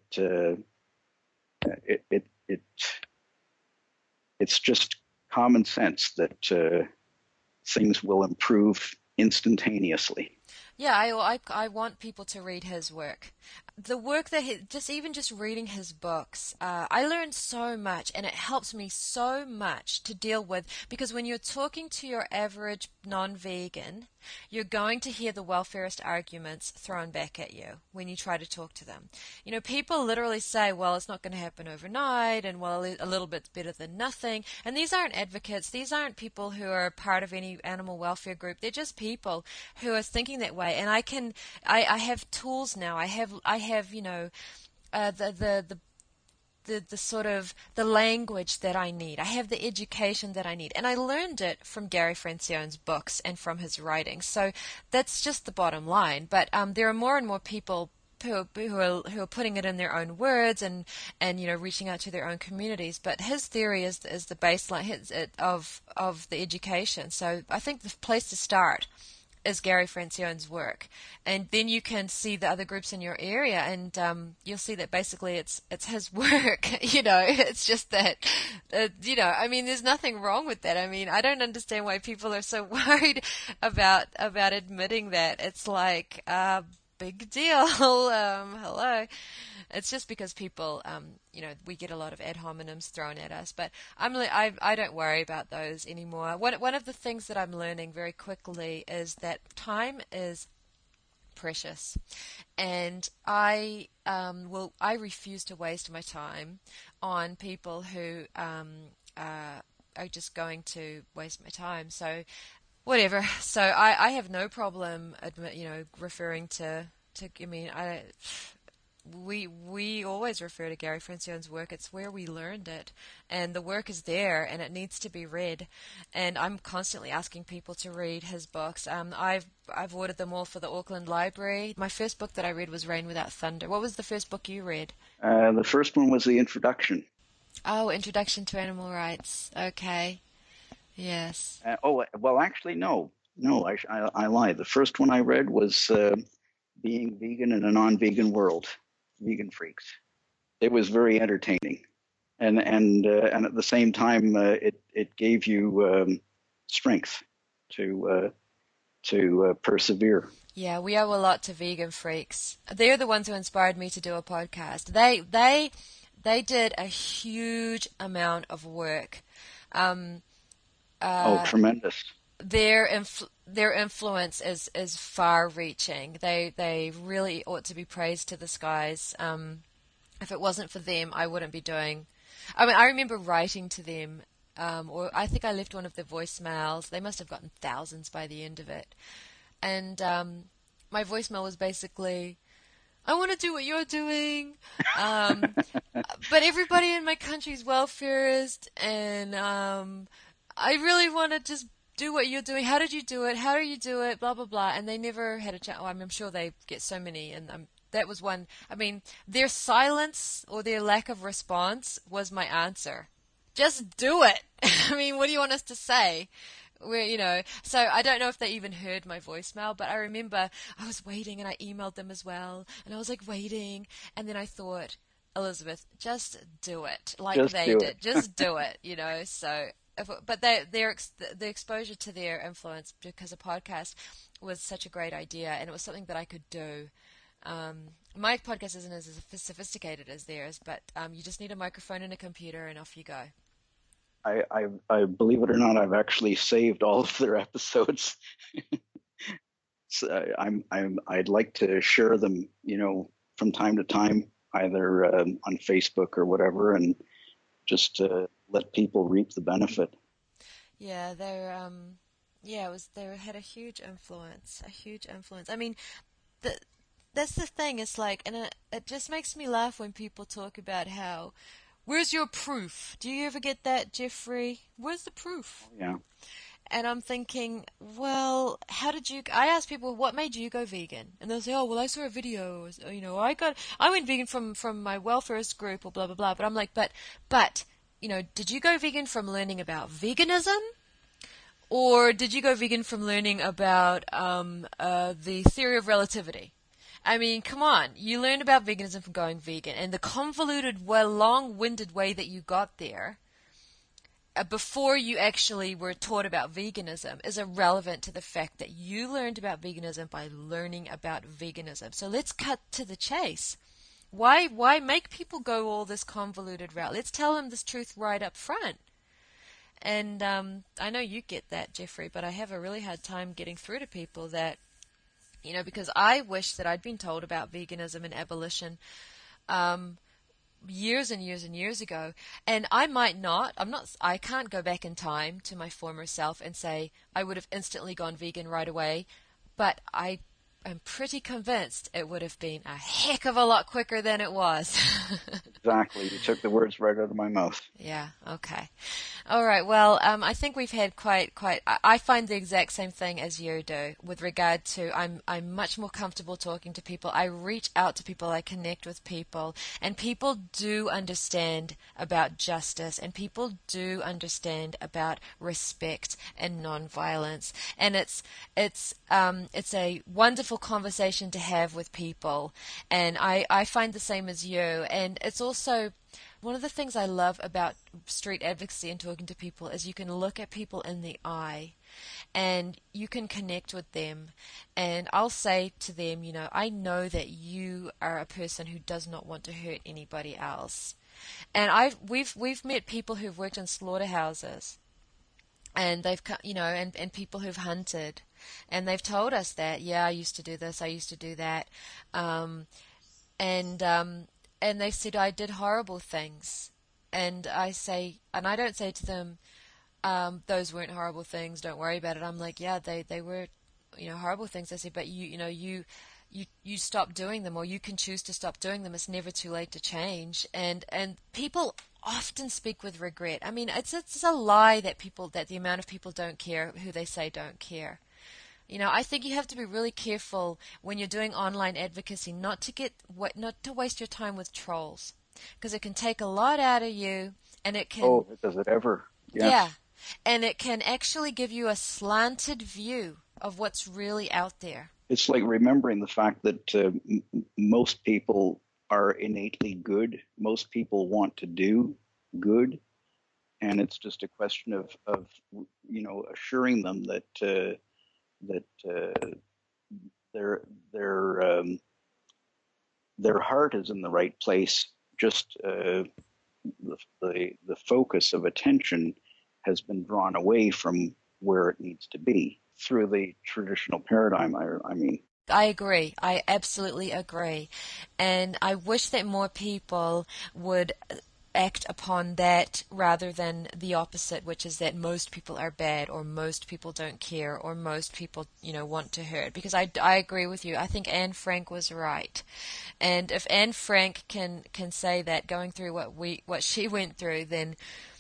Speaker 2: it it's just common sense that things will improve instantaneously.
Speaker 1: Yeah, I want people to read his work. The work that just reading his books, I learned so much, and it helps me so much to deal with because when you're talking to your average non-vegan, you're going to hear the welfarist arguments thrown back at you when you try to talk to them. People literally say, well, it's not going to happen overnight, and well, a little bit's better than nothing. And these aren't advocates. These aren't people who are part of any animal welfare group. They're just people who are thinking that way. And I have tools now. I have, the sort of the language that I need. I have the education that I need, and I learned it from Gary Francione's books and from his writings. So that's just the bottom line. But there are more and more people who are putting it in their own words and reaching out to their own communities. But his theory is the baseline of the education. So I think the place to start is Gary Francione's work, and then you can see the other groups in your area, and you'll see that basically it's his work. It's just that, I mean, there's nothing wrong with that. I mean, I don't understand why people are so worried about admitting that. It's like big deal. Hello. It's just because people, we get a lot of ad hominems thrown at us, but I don't worry about those anymore. One of the things that I'm learning very quickly is that time is precious, and I refuse to waste my time on people who are just going to waste my time. So whatever. So I have no problem referring to. I mean, we always refer to Gary Francione's work. It's where we learned it, and the work is there, and it needs to be read. And I'm constantly asking people to read his books. I've ordered them all for the Auckland Library. My first book that I read was Rain Without Thunder. What was the first book you read?
Speaker 2: The first one was the introduction.
Speaker 1: Oh, Introduction to Animal Rights. Okay. Yes.
Speaker 2: Well, actually, no. No, I lied. The first one I read was Being Vegan in a Non-Vegan World, Vegan Freaks. It was very entertaining, and at the same time, it gave you strength to persevere.
Speaker 1: Yeah, we owe a lot to Vegan Freaks. They're the ones who inspired me to do a podcast. They did a huge amount of work.
Speaker 2: Tremendous.
Speaker 1: Their influence is far-reaching. They really ought to be praised to the skies. If it wasn't for them, I wouldn't be doing. I mean, I remember writing to them, or I think I left one of their voicemails. They must have gotten thousands by the end of it, and my voicemail was basically, I want to do what you're doing, but everybody in my country's welfareist, and I really want to just do what you're doing. How did you do it? How do you do it? Blah, blah, blah. And they never had a chat. Oh, I'm sure they get so many. And that was one. I mean, their silence or their lack of response was my answer. Just do it. I mean, what do you want us to say? So I don't know if they even heard my voicemail, but I remember I was waiting and I emailed them as well. And I was like waiting. And then I thought, Elizabeth, just do it like
Speaker 2: Just
Speaker 1: they
Speaker 2: do
Speaker 1: did.
Speaker 2: it.
Speaker 1: Just do it, So. But the exposure to their influence because a podcast was such a great idea, and it was something that I could do. My podcast isn't as sophisticated as theirs, but you just need a microphone and a computer, and off you go.
Speaker 2: I believe it or not, I've actually saved all of their episodes. So I'd like to share them, from time to time, either on Facebook or whatever, and just let people reap the benefit.
Speaker 1: Yeah, they had a huge influence, I mean, that's the thing. It's like, and it just makes me laugh when people talk about how, where's your proof? Do you ever get that, Jeffrey? Where's the proof?
Speaker 2: Yeah.
Speaker 1: And I'm thinking, well, I ask people, what made you go vegan? And they'll say, oh, well, I saw a video, I went vegan from my welfarist group or blah, blah, blah. But I'm like, but, did you go vegan from learning about veganism? Or did you go vegan from learning about the theory of relativity? I mean, come on. You learned about veganism from going vegan. And the convoluted, long-winded way that you got there before you actually were taught about veganism is irrelevant to the fact that you learned about veganism by learning about veganism. So let's cut to the chase. Why make people go all this convoluted route? Let's tell them this truth right up front. And I know you get that, Jeffrey, but I have a really hard time getting through to people that, because I wish that I'd been told about veganism and abolition years and years and years ago. And I can't go back in time to my former self and say I would have instantly gone vegan right away, but I'm pretty convinced it would have been a heck of a lot quicker than it was.
Speaker 2: Exactly. You took the words right out of my mouth.
Speaker 1: Yeah, okay. All right, well, I think we've had I find the exact same thing as you do with regard to I'm much more comfortable talking to people. I reach out to people, I connect with people, and people do understand about justice, and people do understand about respect and nonviolence. And it's a wonderful conversation to have with people, and I find the same as you. And it's also one of the things I love about street advocacy and talking to people is you can look at people in the eye and you can connect with them. And I'll say to them, I know that you are a person who does not want to hurt anybody else. And we've met people who've worked in slaughterhouses, and they've and people who've hunted, and they've told us that, yeah, I used to do this, I used to do that, and they said I did horrible things, and I don't say to them, those weren't horrible things, don't worry about it. I'm like, yeah, they were, horrible things. I said, but you you stop doing them, or you can choose to stop doing them. It's never too late to change. And people often speak with regret. I mean, it's a lie that the amount of people don't care who they say don't care. I think you have to be really careful when you're doing online advocacy not to waste your time with trolls, because it can take a lot out of you, and it can,
Speaker 2: Oh, does it ever?
Speaker 1: yeah,
Speaker 2: Yes.
Speaker 1: and it can actually give you a slanted view of what's really out there.
Speaker 2: It's like remembering the fact that most people are innately good. Most people want to do good, and it's just a question of assuring them that their their um, their heart is in the right place. Just the focus of attention has been drawn away from where it needs to be through the traditional paradigm. I mean,
Speaker 1: I agree. I absolutely agree. And I wish that more people would act upon that rather than the opposite, which is that most people are bad, or most people don't care, or most people, want to hurt. Because I agree with you. I think Anne Frank was right. And if Anne Frank can say that going through what she went through, then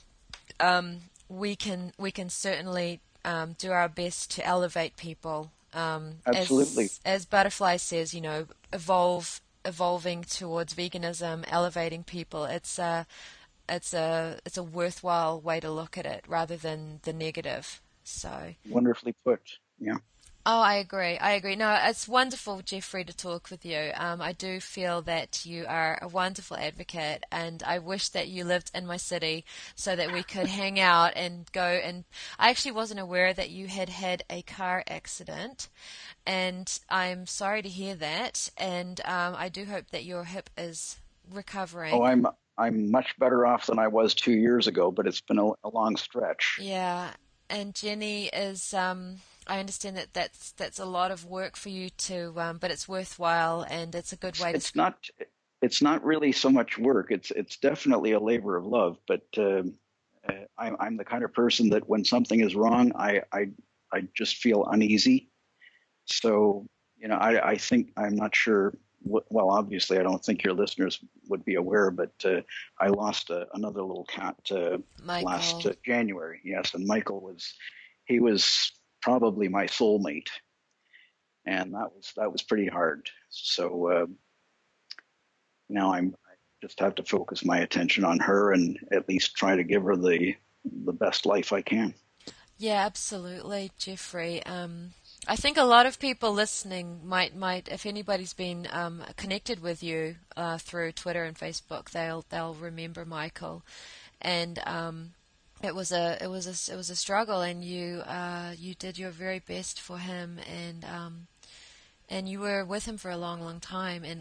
Speaker 1: we can certainly do our best to elevate people.
Speaker 2: absolutely
Speaker 1: As Butterfly says, evolving towards veganism, elevating people. It's a worthwhile way to look at it rather than the negative. So.
Speaker 2: wonderfully put. Yeah.
Speaker 1: Oh, I agree. I agree. No, it's wonderful, Jeffrey, to talk with you. I do feel that you are a wonderful advocate, and I wish that you lived in my city so that we could hang out and go. And I actually wasn't aware that you had had a car accident, and I'm sorry to hear that. And I do hope that your hip is
Speaker 2: Oh,
Speaker 1: recovering.
Speaker 2: I'm much better off than I was 2 years ago, but it's been a long stretch.
Speaker 1: Yeah, and Jenny is. I understand that that's a lot of work for you to, but it's worthwhile, and it's a good way to.
Speaker 2: It's not it's not really so much work. It's definitely a labor of love, but I'm the kind of person that when something is wrong, I just feel uneasy. So, I think I'm not sure. Well, obviously, I don't think your listeners would be aware, but I lost another little cat last
Speaker 1: Michael.
Speaker 2: January. Yes, and Michael he was probably my soulmate, and that was pretty hard. So now I just have to focus my attention on her and at least try to give her the best life I can.
Speaker 1: Yeah, absolutely, Jeffrey. I think a lot of people listening might, if anybody's been connected with you through Twitter and Facebook, they'll remember Michael, and it was a struggle, and you did your very best for him, and you were with him for a long, long time, and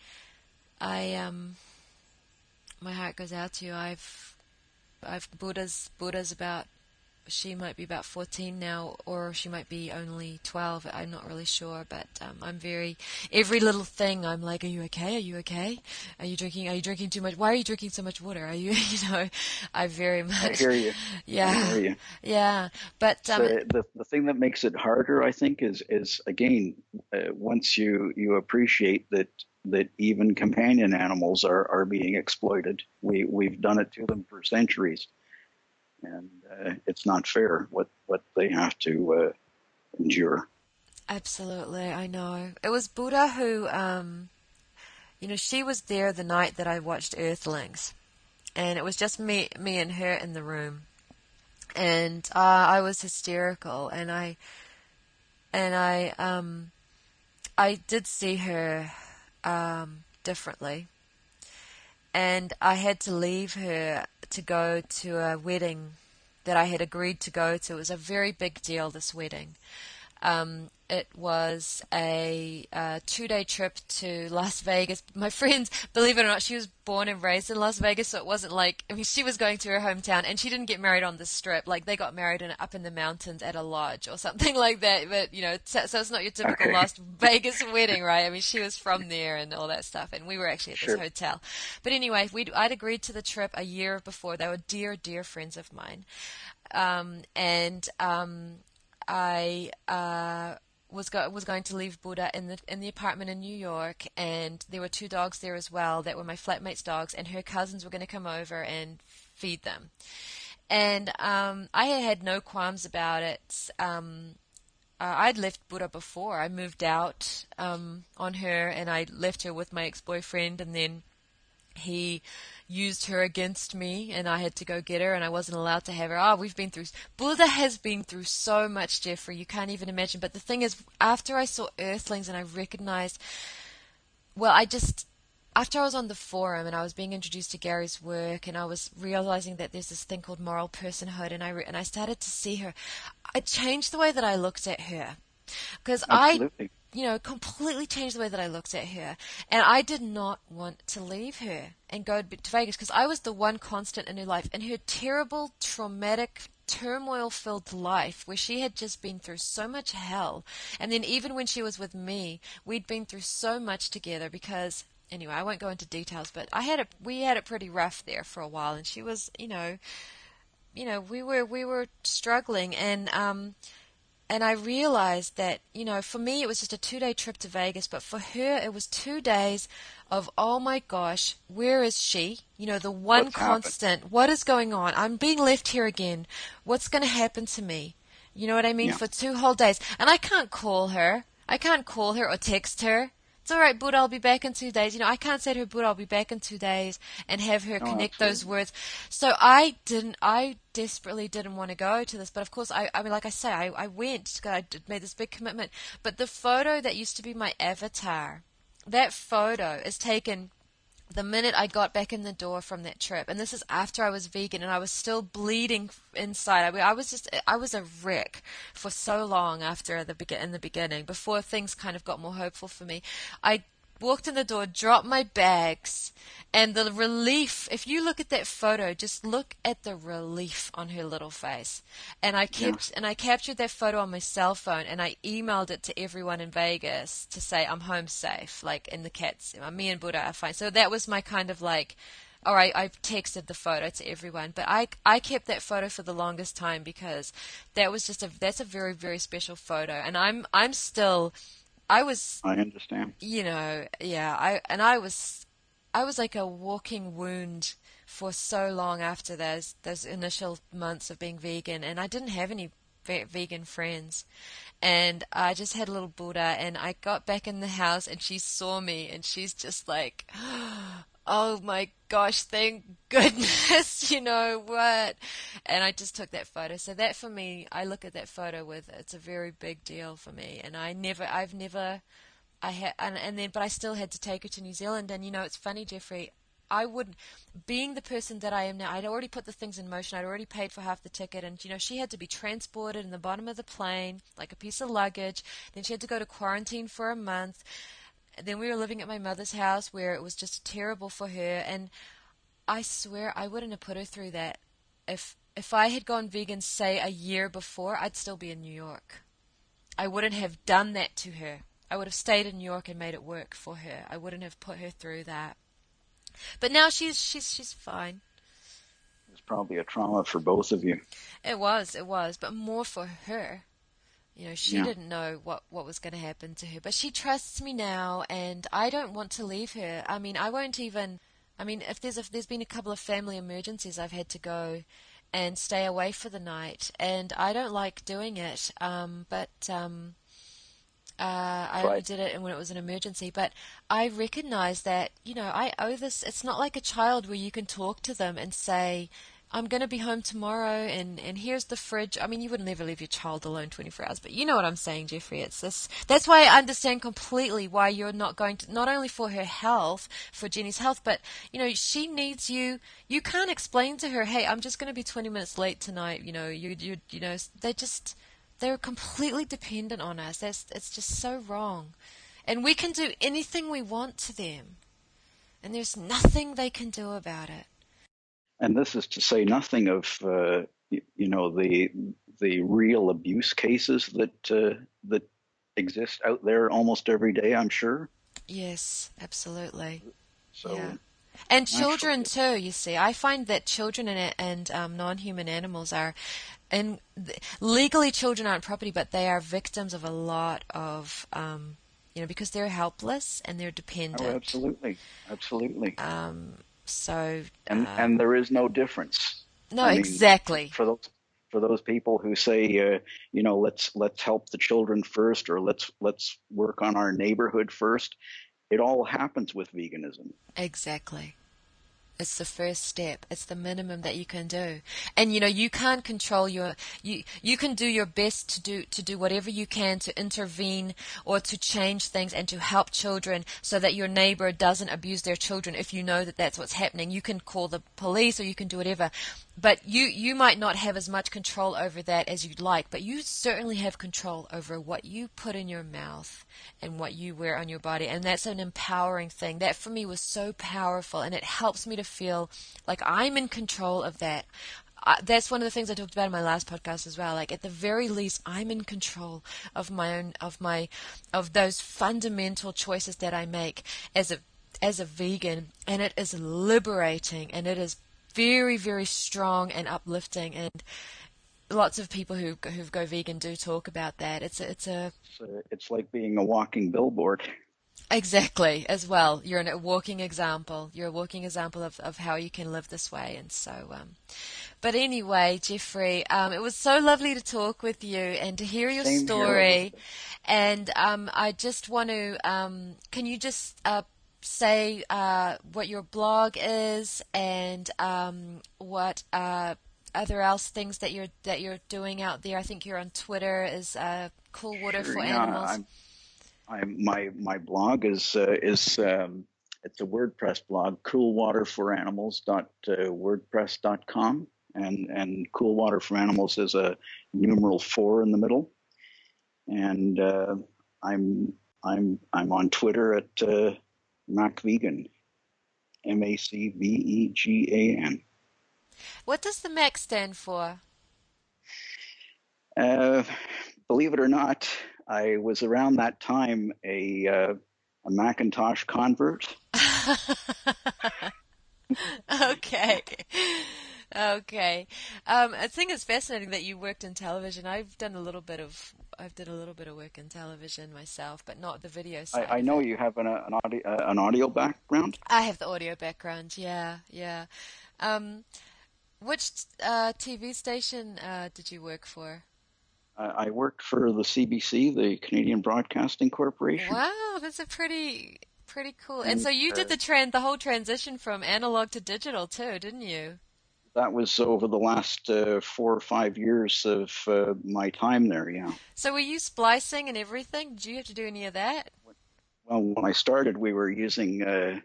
Speaker 1: I my heart goes out to you. I've Buddha's about, she might be about 14 now, or she might be only 12. I'm not really sure, but I'm every little thing, I'm like, are you okay? Are you okay? Are you drinking too much? Why are you drinking so much water? Are you, I very
Speaker 2: I
Speaker 1: much,
Speaker 2: hear you. I
Speaker 1: yeah,
Speaker 2: hear you.
Speaker 1: yeah, but,
Speaker 2: So the thing that makes it harder, I think, is again, once you appreciate that even companion animals are being exploited. We've done it to them for centuries, and it's not fair what they have to endure.
Speaker 1: absolutely, I know. It was Buddha who, she was there the night that I watched Earthlings, and it was just me and her in the room, and I was hysterical, and I did see her differently, and I had to leave her to go to a wedding that I had agreed to go to. It was a very big deal, this wedding. It was a 2-day trip to Las Vegas. My friend, believe it or not, she was born and raised in Las Vegas, so it wasn't like, I mean, she was going to her hometown, and she didn't get married on the strip. Like, they got married up in the mountains at a lodge or something like that. But, so it's not your typical
Speaker 2: Okay,
Speaker 1: Las Vegas wedding, right? I mean, she was from there and all that stuff, and we were actually at this
Speaker 2: sure.
Speaker 1: hotel. But anyway, I'd agreed to the trip a year before. They were dear, dear friends of mine. And I was going to leave Buddha in the apartment in New York, and there were two dogs there as well that were my flatmate's dogs, and her cousins were going to come over and feed them. And I had no qualms about it. I'd left Buddha before. I moved out on her, and I left her with my ex-boyfriend, and then he used her against me, and I had to go get her, and I wasn't allowed to have her. Buddha has been through so much, Jeffrey, you can't even imagine. But the thing is, after I saw Earthlings and I recognized, after I was on the forum and I was being introduced to Gary's work, and I was realizing that there's this thing called moral personhood, and I started to see her, it changed the way that I looked at her. Because
Speaker 2: Absolutely.
Speaker 1: completely changed the way that I looked at her. And I did not want to leave her and go to Vegas, because I was the one constant in her life. In her terrible, traumatic, turmoil-filled life, where she had just been through so much hell. And then even when she was with me, we'd been through so much together because... Anyway, I won't go into details, but we had it pretty rough there for a while, and she was, we were struggling, and I realized that, for me it was just a 2-day trip to Vegas, but for her it was 2 days of, oh my gosh, where is she? The one
Speaker 2: What's
Speaker 1: constant,
Speaker 2: happened?
Speaker 1: what is going on? I'm being left here again. What's going to happen to me? You know what I mean?
Speaker 2: Yeah.
Speaker 1: For 2 whole days. And I can't call her. I can't call her or text her. It's all right, Buddha, I'll be back in 2 days. I can't say to her, Buddha, I'll be back in 2 days, and have her
Speaker 2: No,
Speaker 1: connect those
Speaker 2: absolutely.
Speaker 1: words. So I desperately didn't want to go to this. But of course, I mean, like I say, I went, made this big commitment. But the photo that used to be my avatar, that photo is taken the minute I got back in the door from that trip. And this is after I was vegan, and I was still bleeding inside. I was a wreck for so long in the beginning, before things kind of got more hopeful for me. I walked in the door, dropped my bags, and the relief, if you look at that photo, just look at the relief on her little face. And I
Speaker 2: Yeah.
Speaker 1: captured that photo on my cell phone, and I emailed it to everyone in Vegas to say I'm home safe, like, in the cats, me and Buddha are fine. So that was my kind of like, all right, I texted the photo to everyone, but I kept that photo for the longest time, because that's a very, very special photo. And I'm still, I was,
Speaker 2: I understand.
Speaker 1: yeah, I was like a walking wound for so long after those initial months of being vegan, and I didn't have any vegan friends, and I just had a little Buddha, and I got back in the house, and she saw me, and she's just like, oh my gosh, thank goodness, you know what? And I just took that photo. So that, for me, I look at that photo it's a very big deal for me. And but I still had to take her to New Zealand. And, it's funny, Jeffrey, being the person that I am now, I'd already put the things in motion. I'd already paid for half the ticket. And, she had to be transported in the bottom of the plane, like a piece of luggage. Then she had to go to quarantine for a month. Then we were living at my mother's house, where it was just terrible for her, and I swear I wouldn't have put her through that. If I had gone vegan, say, a year before, I'd still be in New York. I wouldn't have done that to her. I would have stayed in New York and made it work for her. I wouldn't have put her through that. But now she's fine.
Speaker 2: It's probably a trauma for both of you.
Speaker 1: It was, but more for her. She
Speaker 2: Yeah.
Speaker 1: didn't know what was going to happen to her, but she trusts me now, and I don't want to leave her. I mean, if there's been a couple of family emergencies, I've had to go and stay away for the night, and I don't like doing it. I only
Speaker 2: But
Speaker 1: did it when it was an emergency, but I recognize that, I owe this. It's not like a child where you can talk to them and say, I'm going to be home tomorrow, and here's the fridge. I mean, you would never leave your child alone 24 hours, but you know what I'm saying, Jeffrey. It's this. That's why I understand completely why you're not going to, not only for her health, for Jenny's health, but, she needs you. You can't explain to her, hey, I'm just going to be 20 minutes late tonight. They're completely dependent on us. It's just so wrong. And we can do anything we want to them, and there's nothing they can do about it.
Speaker 2: and this is to say nothing of the real abuse cases that exist out there almost every day, I'm sure.
Speaker 1: Yes, absolutely.
Speaker 2: So
Speaker 1: Yeah. And children
Speaker 2: actually,
Speaker 1: too, you see. I find that children and non-human animals are and legally children aren't property, but they are victims of a lot of, because they're helpless and they're
Speaker 2: Oh,
Speaker 1: dependent.
Speaker 2: absolutely, absolutely.
Speaker 1: So,
Speaker 2: And there is no difference.
Speaker 1: no,
Speaker 2: I mean,
Speaker 1: exactly.
Speaker 2: for those people who say, let's help the children first, or let's work on our neighborhood first. It all happens with veganism.
Speaker 1: Exactly. It's the first step. It's the minimum that you can do. And you can't control you can do your best to do whatever you can to intervene or to change things and to help children so that your neighbor doesn't abuse their children. If you know that that's what's happening, you can call the police or you can do whatever. But you might not have as much control over that as you'd like, but you certainly have control over what you put in your mouth and what you wear on your body. And that's an empowering thing. That for me was so powerful, and it helps me to feel like I'm in control of that. That's one of the things I talked about in my last podcast as well. Like at the very least, I'm in control of my own, of those fundamental choices that I make as a vegan, and it is liberating, and it is very, very strong and uplifting. And lots of people who go vegan do talk about that.
Speaker 2: It's like being a walking billboard.
Speaker 1: Exactly, as well. You're a walking example. You're a walking example of how you can live this way. And so, but anyway, Jeffrey, it was so lovely to talk with you and to hear your
Speaker 2: Same here,
Speaker 1: story.
Speaker 2: Elizabeth.
Speaker 1: And I just want to, can you just say what your blog is and what other else things that you're doing out there? I think you're on Twitter is Cool Water
Speaker 2: Sure,
Speaker 1: for
Speaker 2: yeah.
Speaker 1: Animals.
Speaker 2: My blog is it's a WordPress blog, coolwaterforanimals.wordpress.com, and Cool Water for Animals is a numeral 4 in the middle. And I'm on Twitter at MacVegan, MacVegan.
Speaker 1: What does the Mac stand for?
Speaker 2: Uh, Believe it or not, I was around that time a Macintosh convert.
Speaker 1: Okay. Okay. I think it's fascinating that you worked in television. I've done a little bit of work in television myself, but not the video side
Speaker 2: I
Speaker 1: of
Speaker 2: know
Speaker 1: it.
Speaker 2: you have an audio background.
Speaker 1: I have the audio background. Yeah, yeah. Um, which TV station did you work for?
Speaker 2: I worked for the CBC, the Canadian Broadcasting Corporation,
Speaker 1: Wow, that's a pretty cool. And
Speaker 2: and
Speaker 1: so you did the whole transition from analog to digital too, didn't you?
Speaker 2: that was over the last 4 or 5 years of my time there. Yeah.
Speaker 1: So were you splicing and everything? Did you have to do any of that?
Speaker 2: Well, when I started, we were using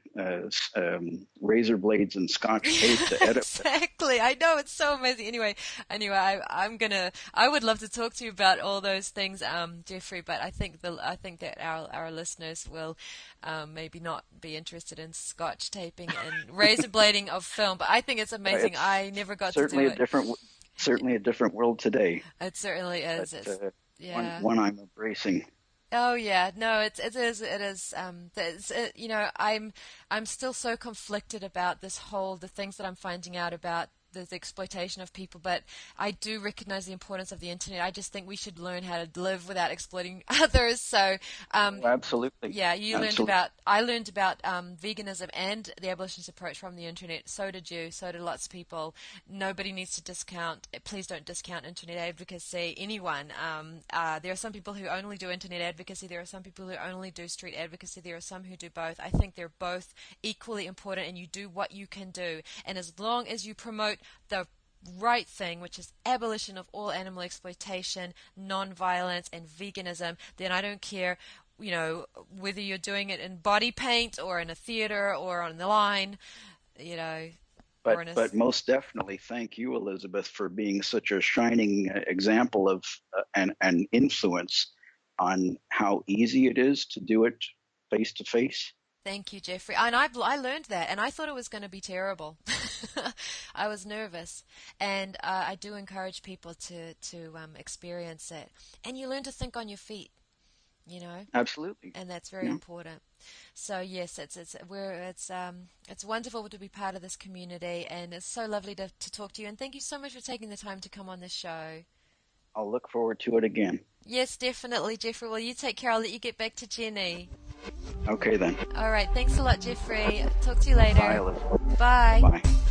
Speaker 2: razor blades and Scotch tape to edit.
Speaker 1: Exactly. I know it's so amazing. Anyway, I would love to talk to you about all those things, Jeffrey. But I think that our listeners will maybe not be interested in Scotch taping and razor blading of film. But I think it's amazing.
Speaker 2: It's
Speaker 1: I never got to
Speaker 2: certainly
Speaker 1: do
Speaker 2: a
Speaker 1: it.
Speaker 2: certainly a different world today,
Speaker 1: It certainly
Speaker 2: but
Speaker 1: is. It's yeah.
Speaker 2: one I'm embracing.
Speaker 1: Oh yeah, no, it is. I'm still so conflicted about the things that I'm finding out about the exploitation of people, but I do recognize the importance of the internet. I just think we should learn how to live without exploiting others. So,
Speaker 2: Oh, absolutely,
Speaker 1: yeah,
Speaker 2: absolutely.
Speaker 1: I learned about veganism and the abolitionist approach from the internet. So did you. So did lots of people. Nobody needs to discount. Please don't discount internet advocacy. Anyone. There are some people who only do internet advocacy. There are some people who only do street advocacy. There are some who do both. I think they're both equally important, and you do what you can do. And as long as you promote the right thing, which is abolition of all animal exploitation, non-violence, and veganism, then I don't care, whether you're doing it in body paint or in a theater or on the line, you know, or in a.
Speaker 2: But most definitely, thank you, Elizabeth, for being such a shining example of an influence on how easy it is to do it face to face.
Speaker 1: Thank you, Jeffrey. And I learned that, and I thought it was going to be terrible. I was nervous, and I do encourage people to experience it. And you learn to think on your feet. you know,
Speaker 2: Absolutely.
Speaker 1: and that's very
Speaker 2: Yeah.
Speaker 1: important. So yes, it's wonderful to be part of this community, and it's so lovely to talk to you. And thank you so much for taking the time to come on the show.
Speaker 2: I'll look forward to it again.
Speaker 1: Yes, definitely, Jeffrey. Well, you take care. I'll let you get back to Jenny.
Speaker 2: Okay then.
Speaker 1: All right. Thanks a lot, Jeffrey. Talk to you
Speaker 2: Bye,
Speaker 1: later.
Speaker 2: Elizabeth.
Speaker 1: Bye.
Speaker 2: Bye.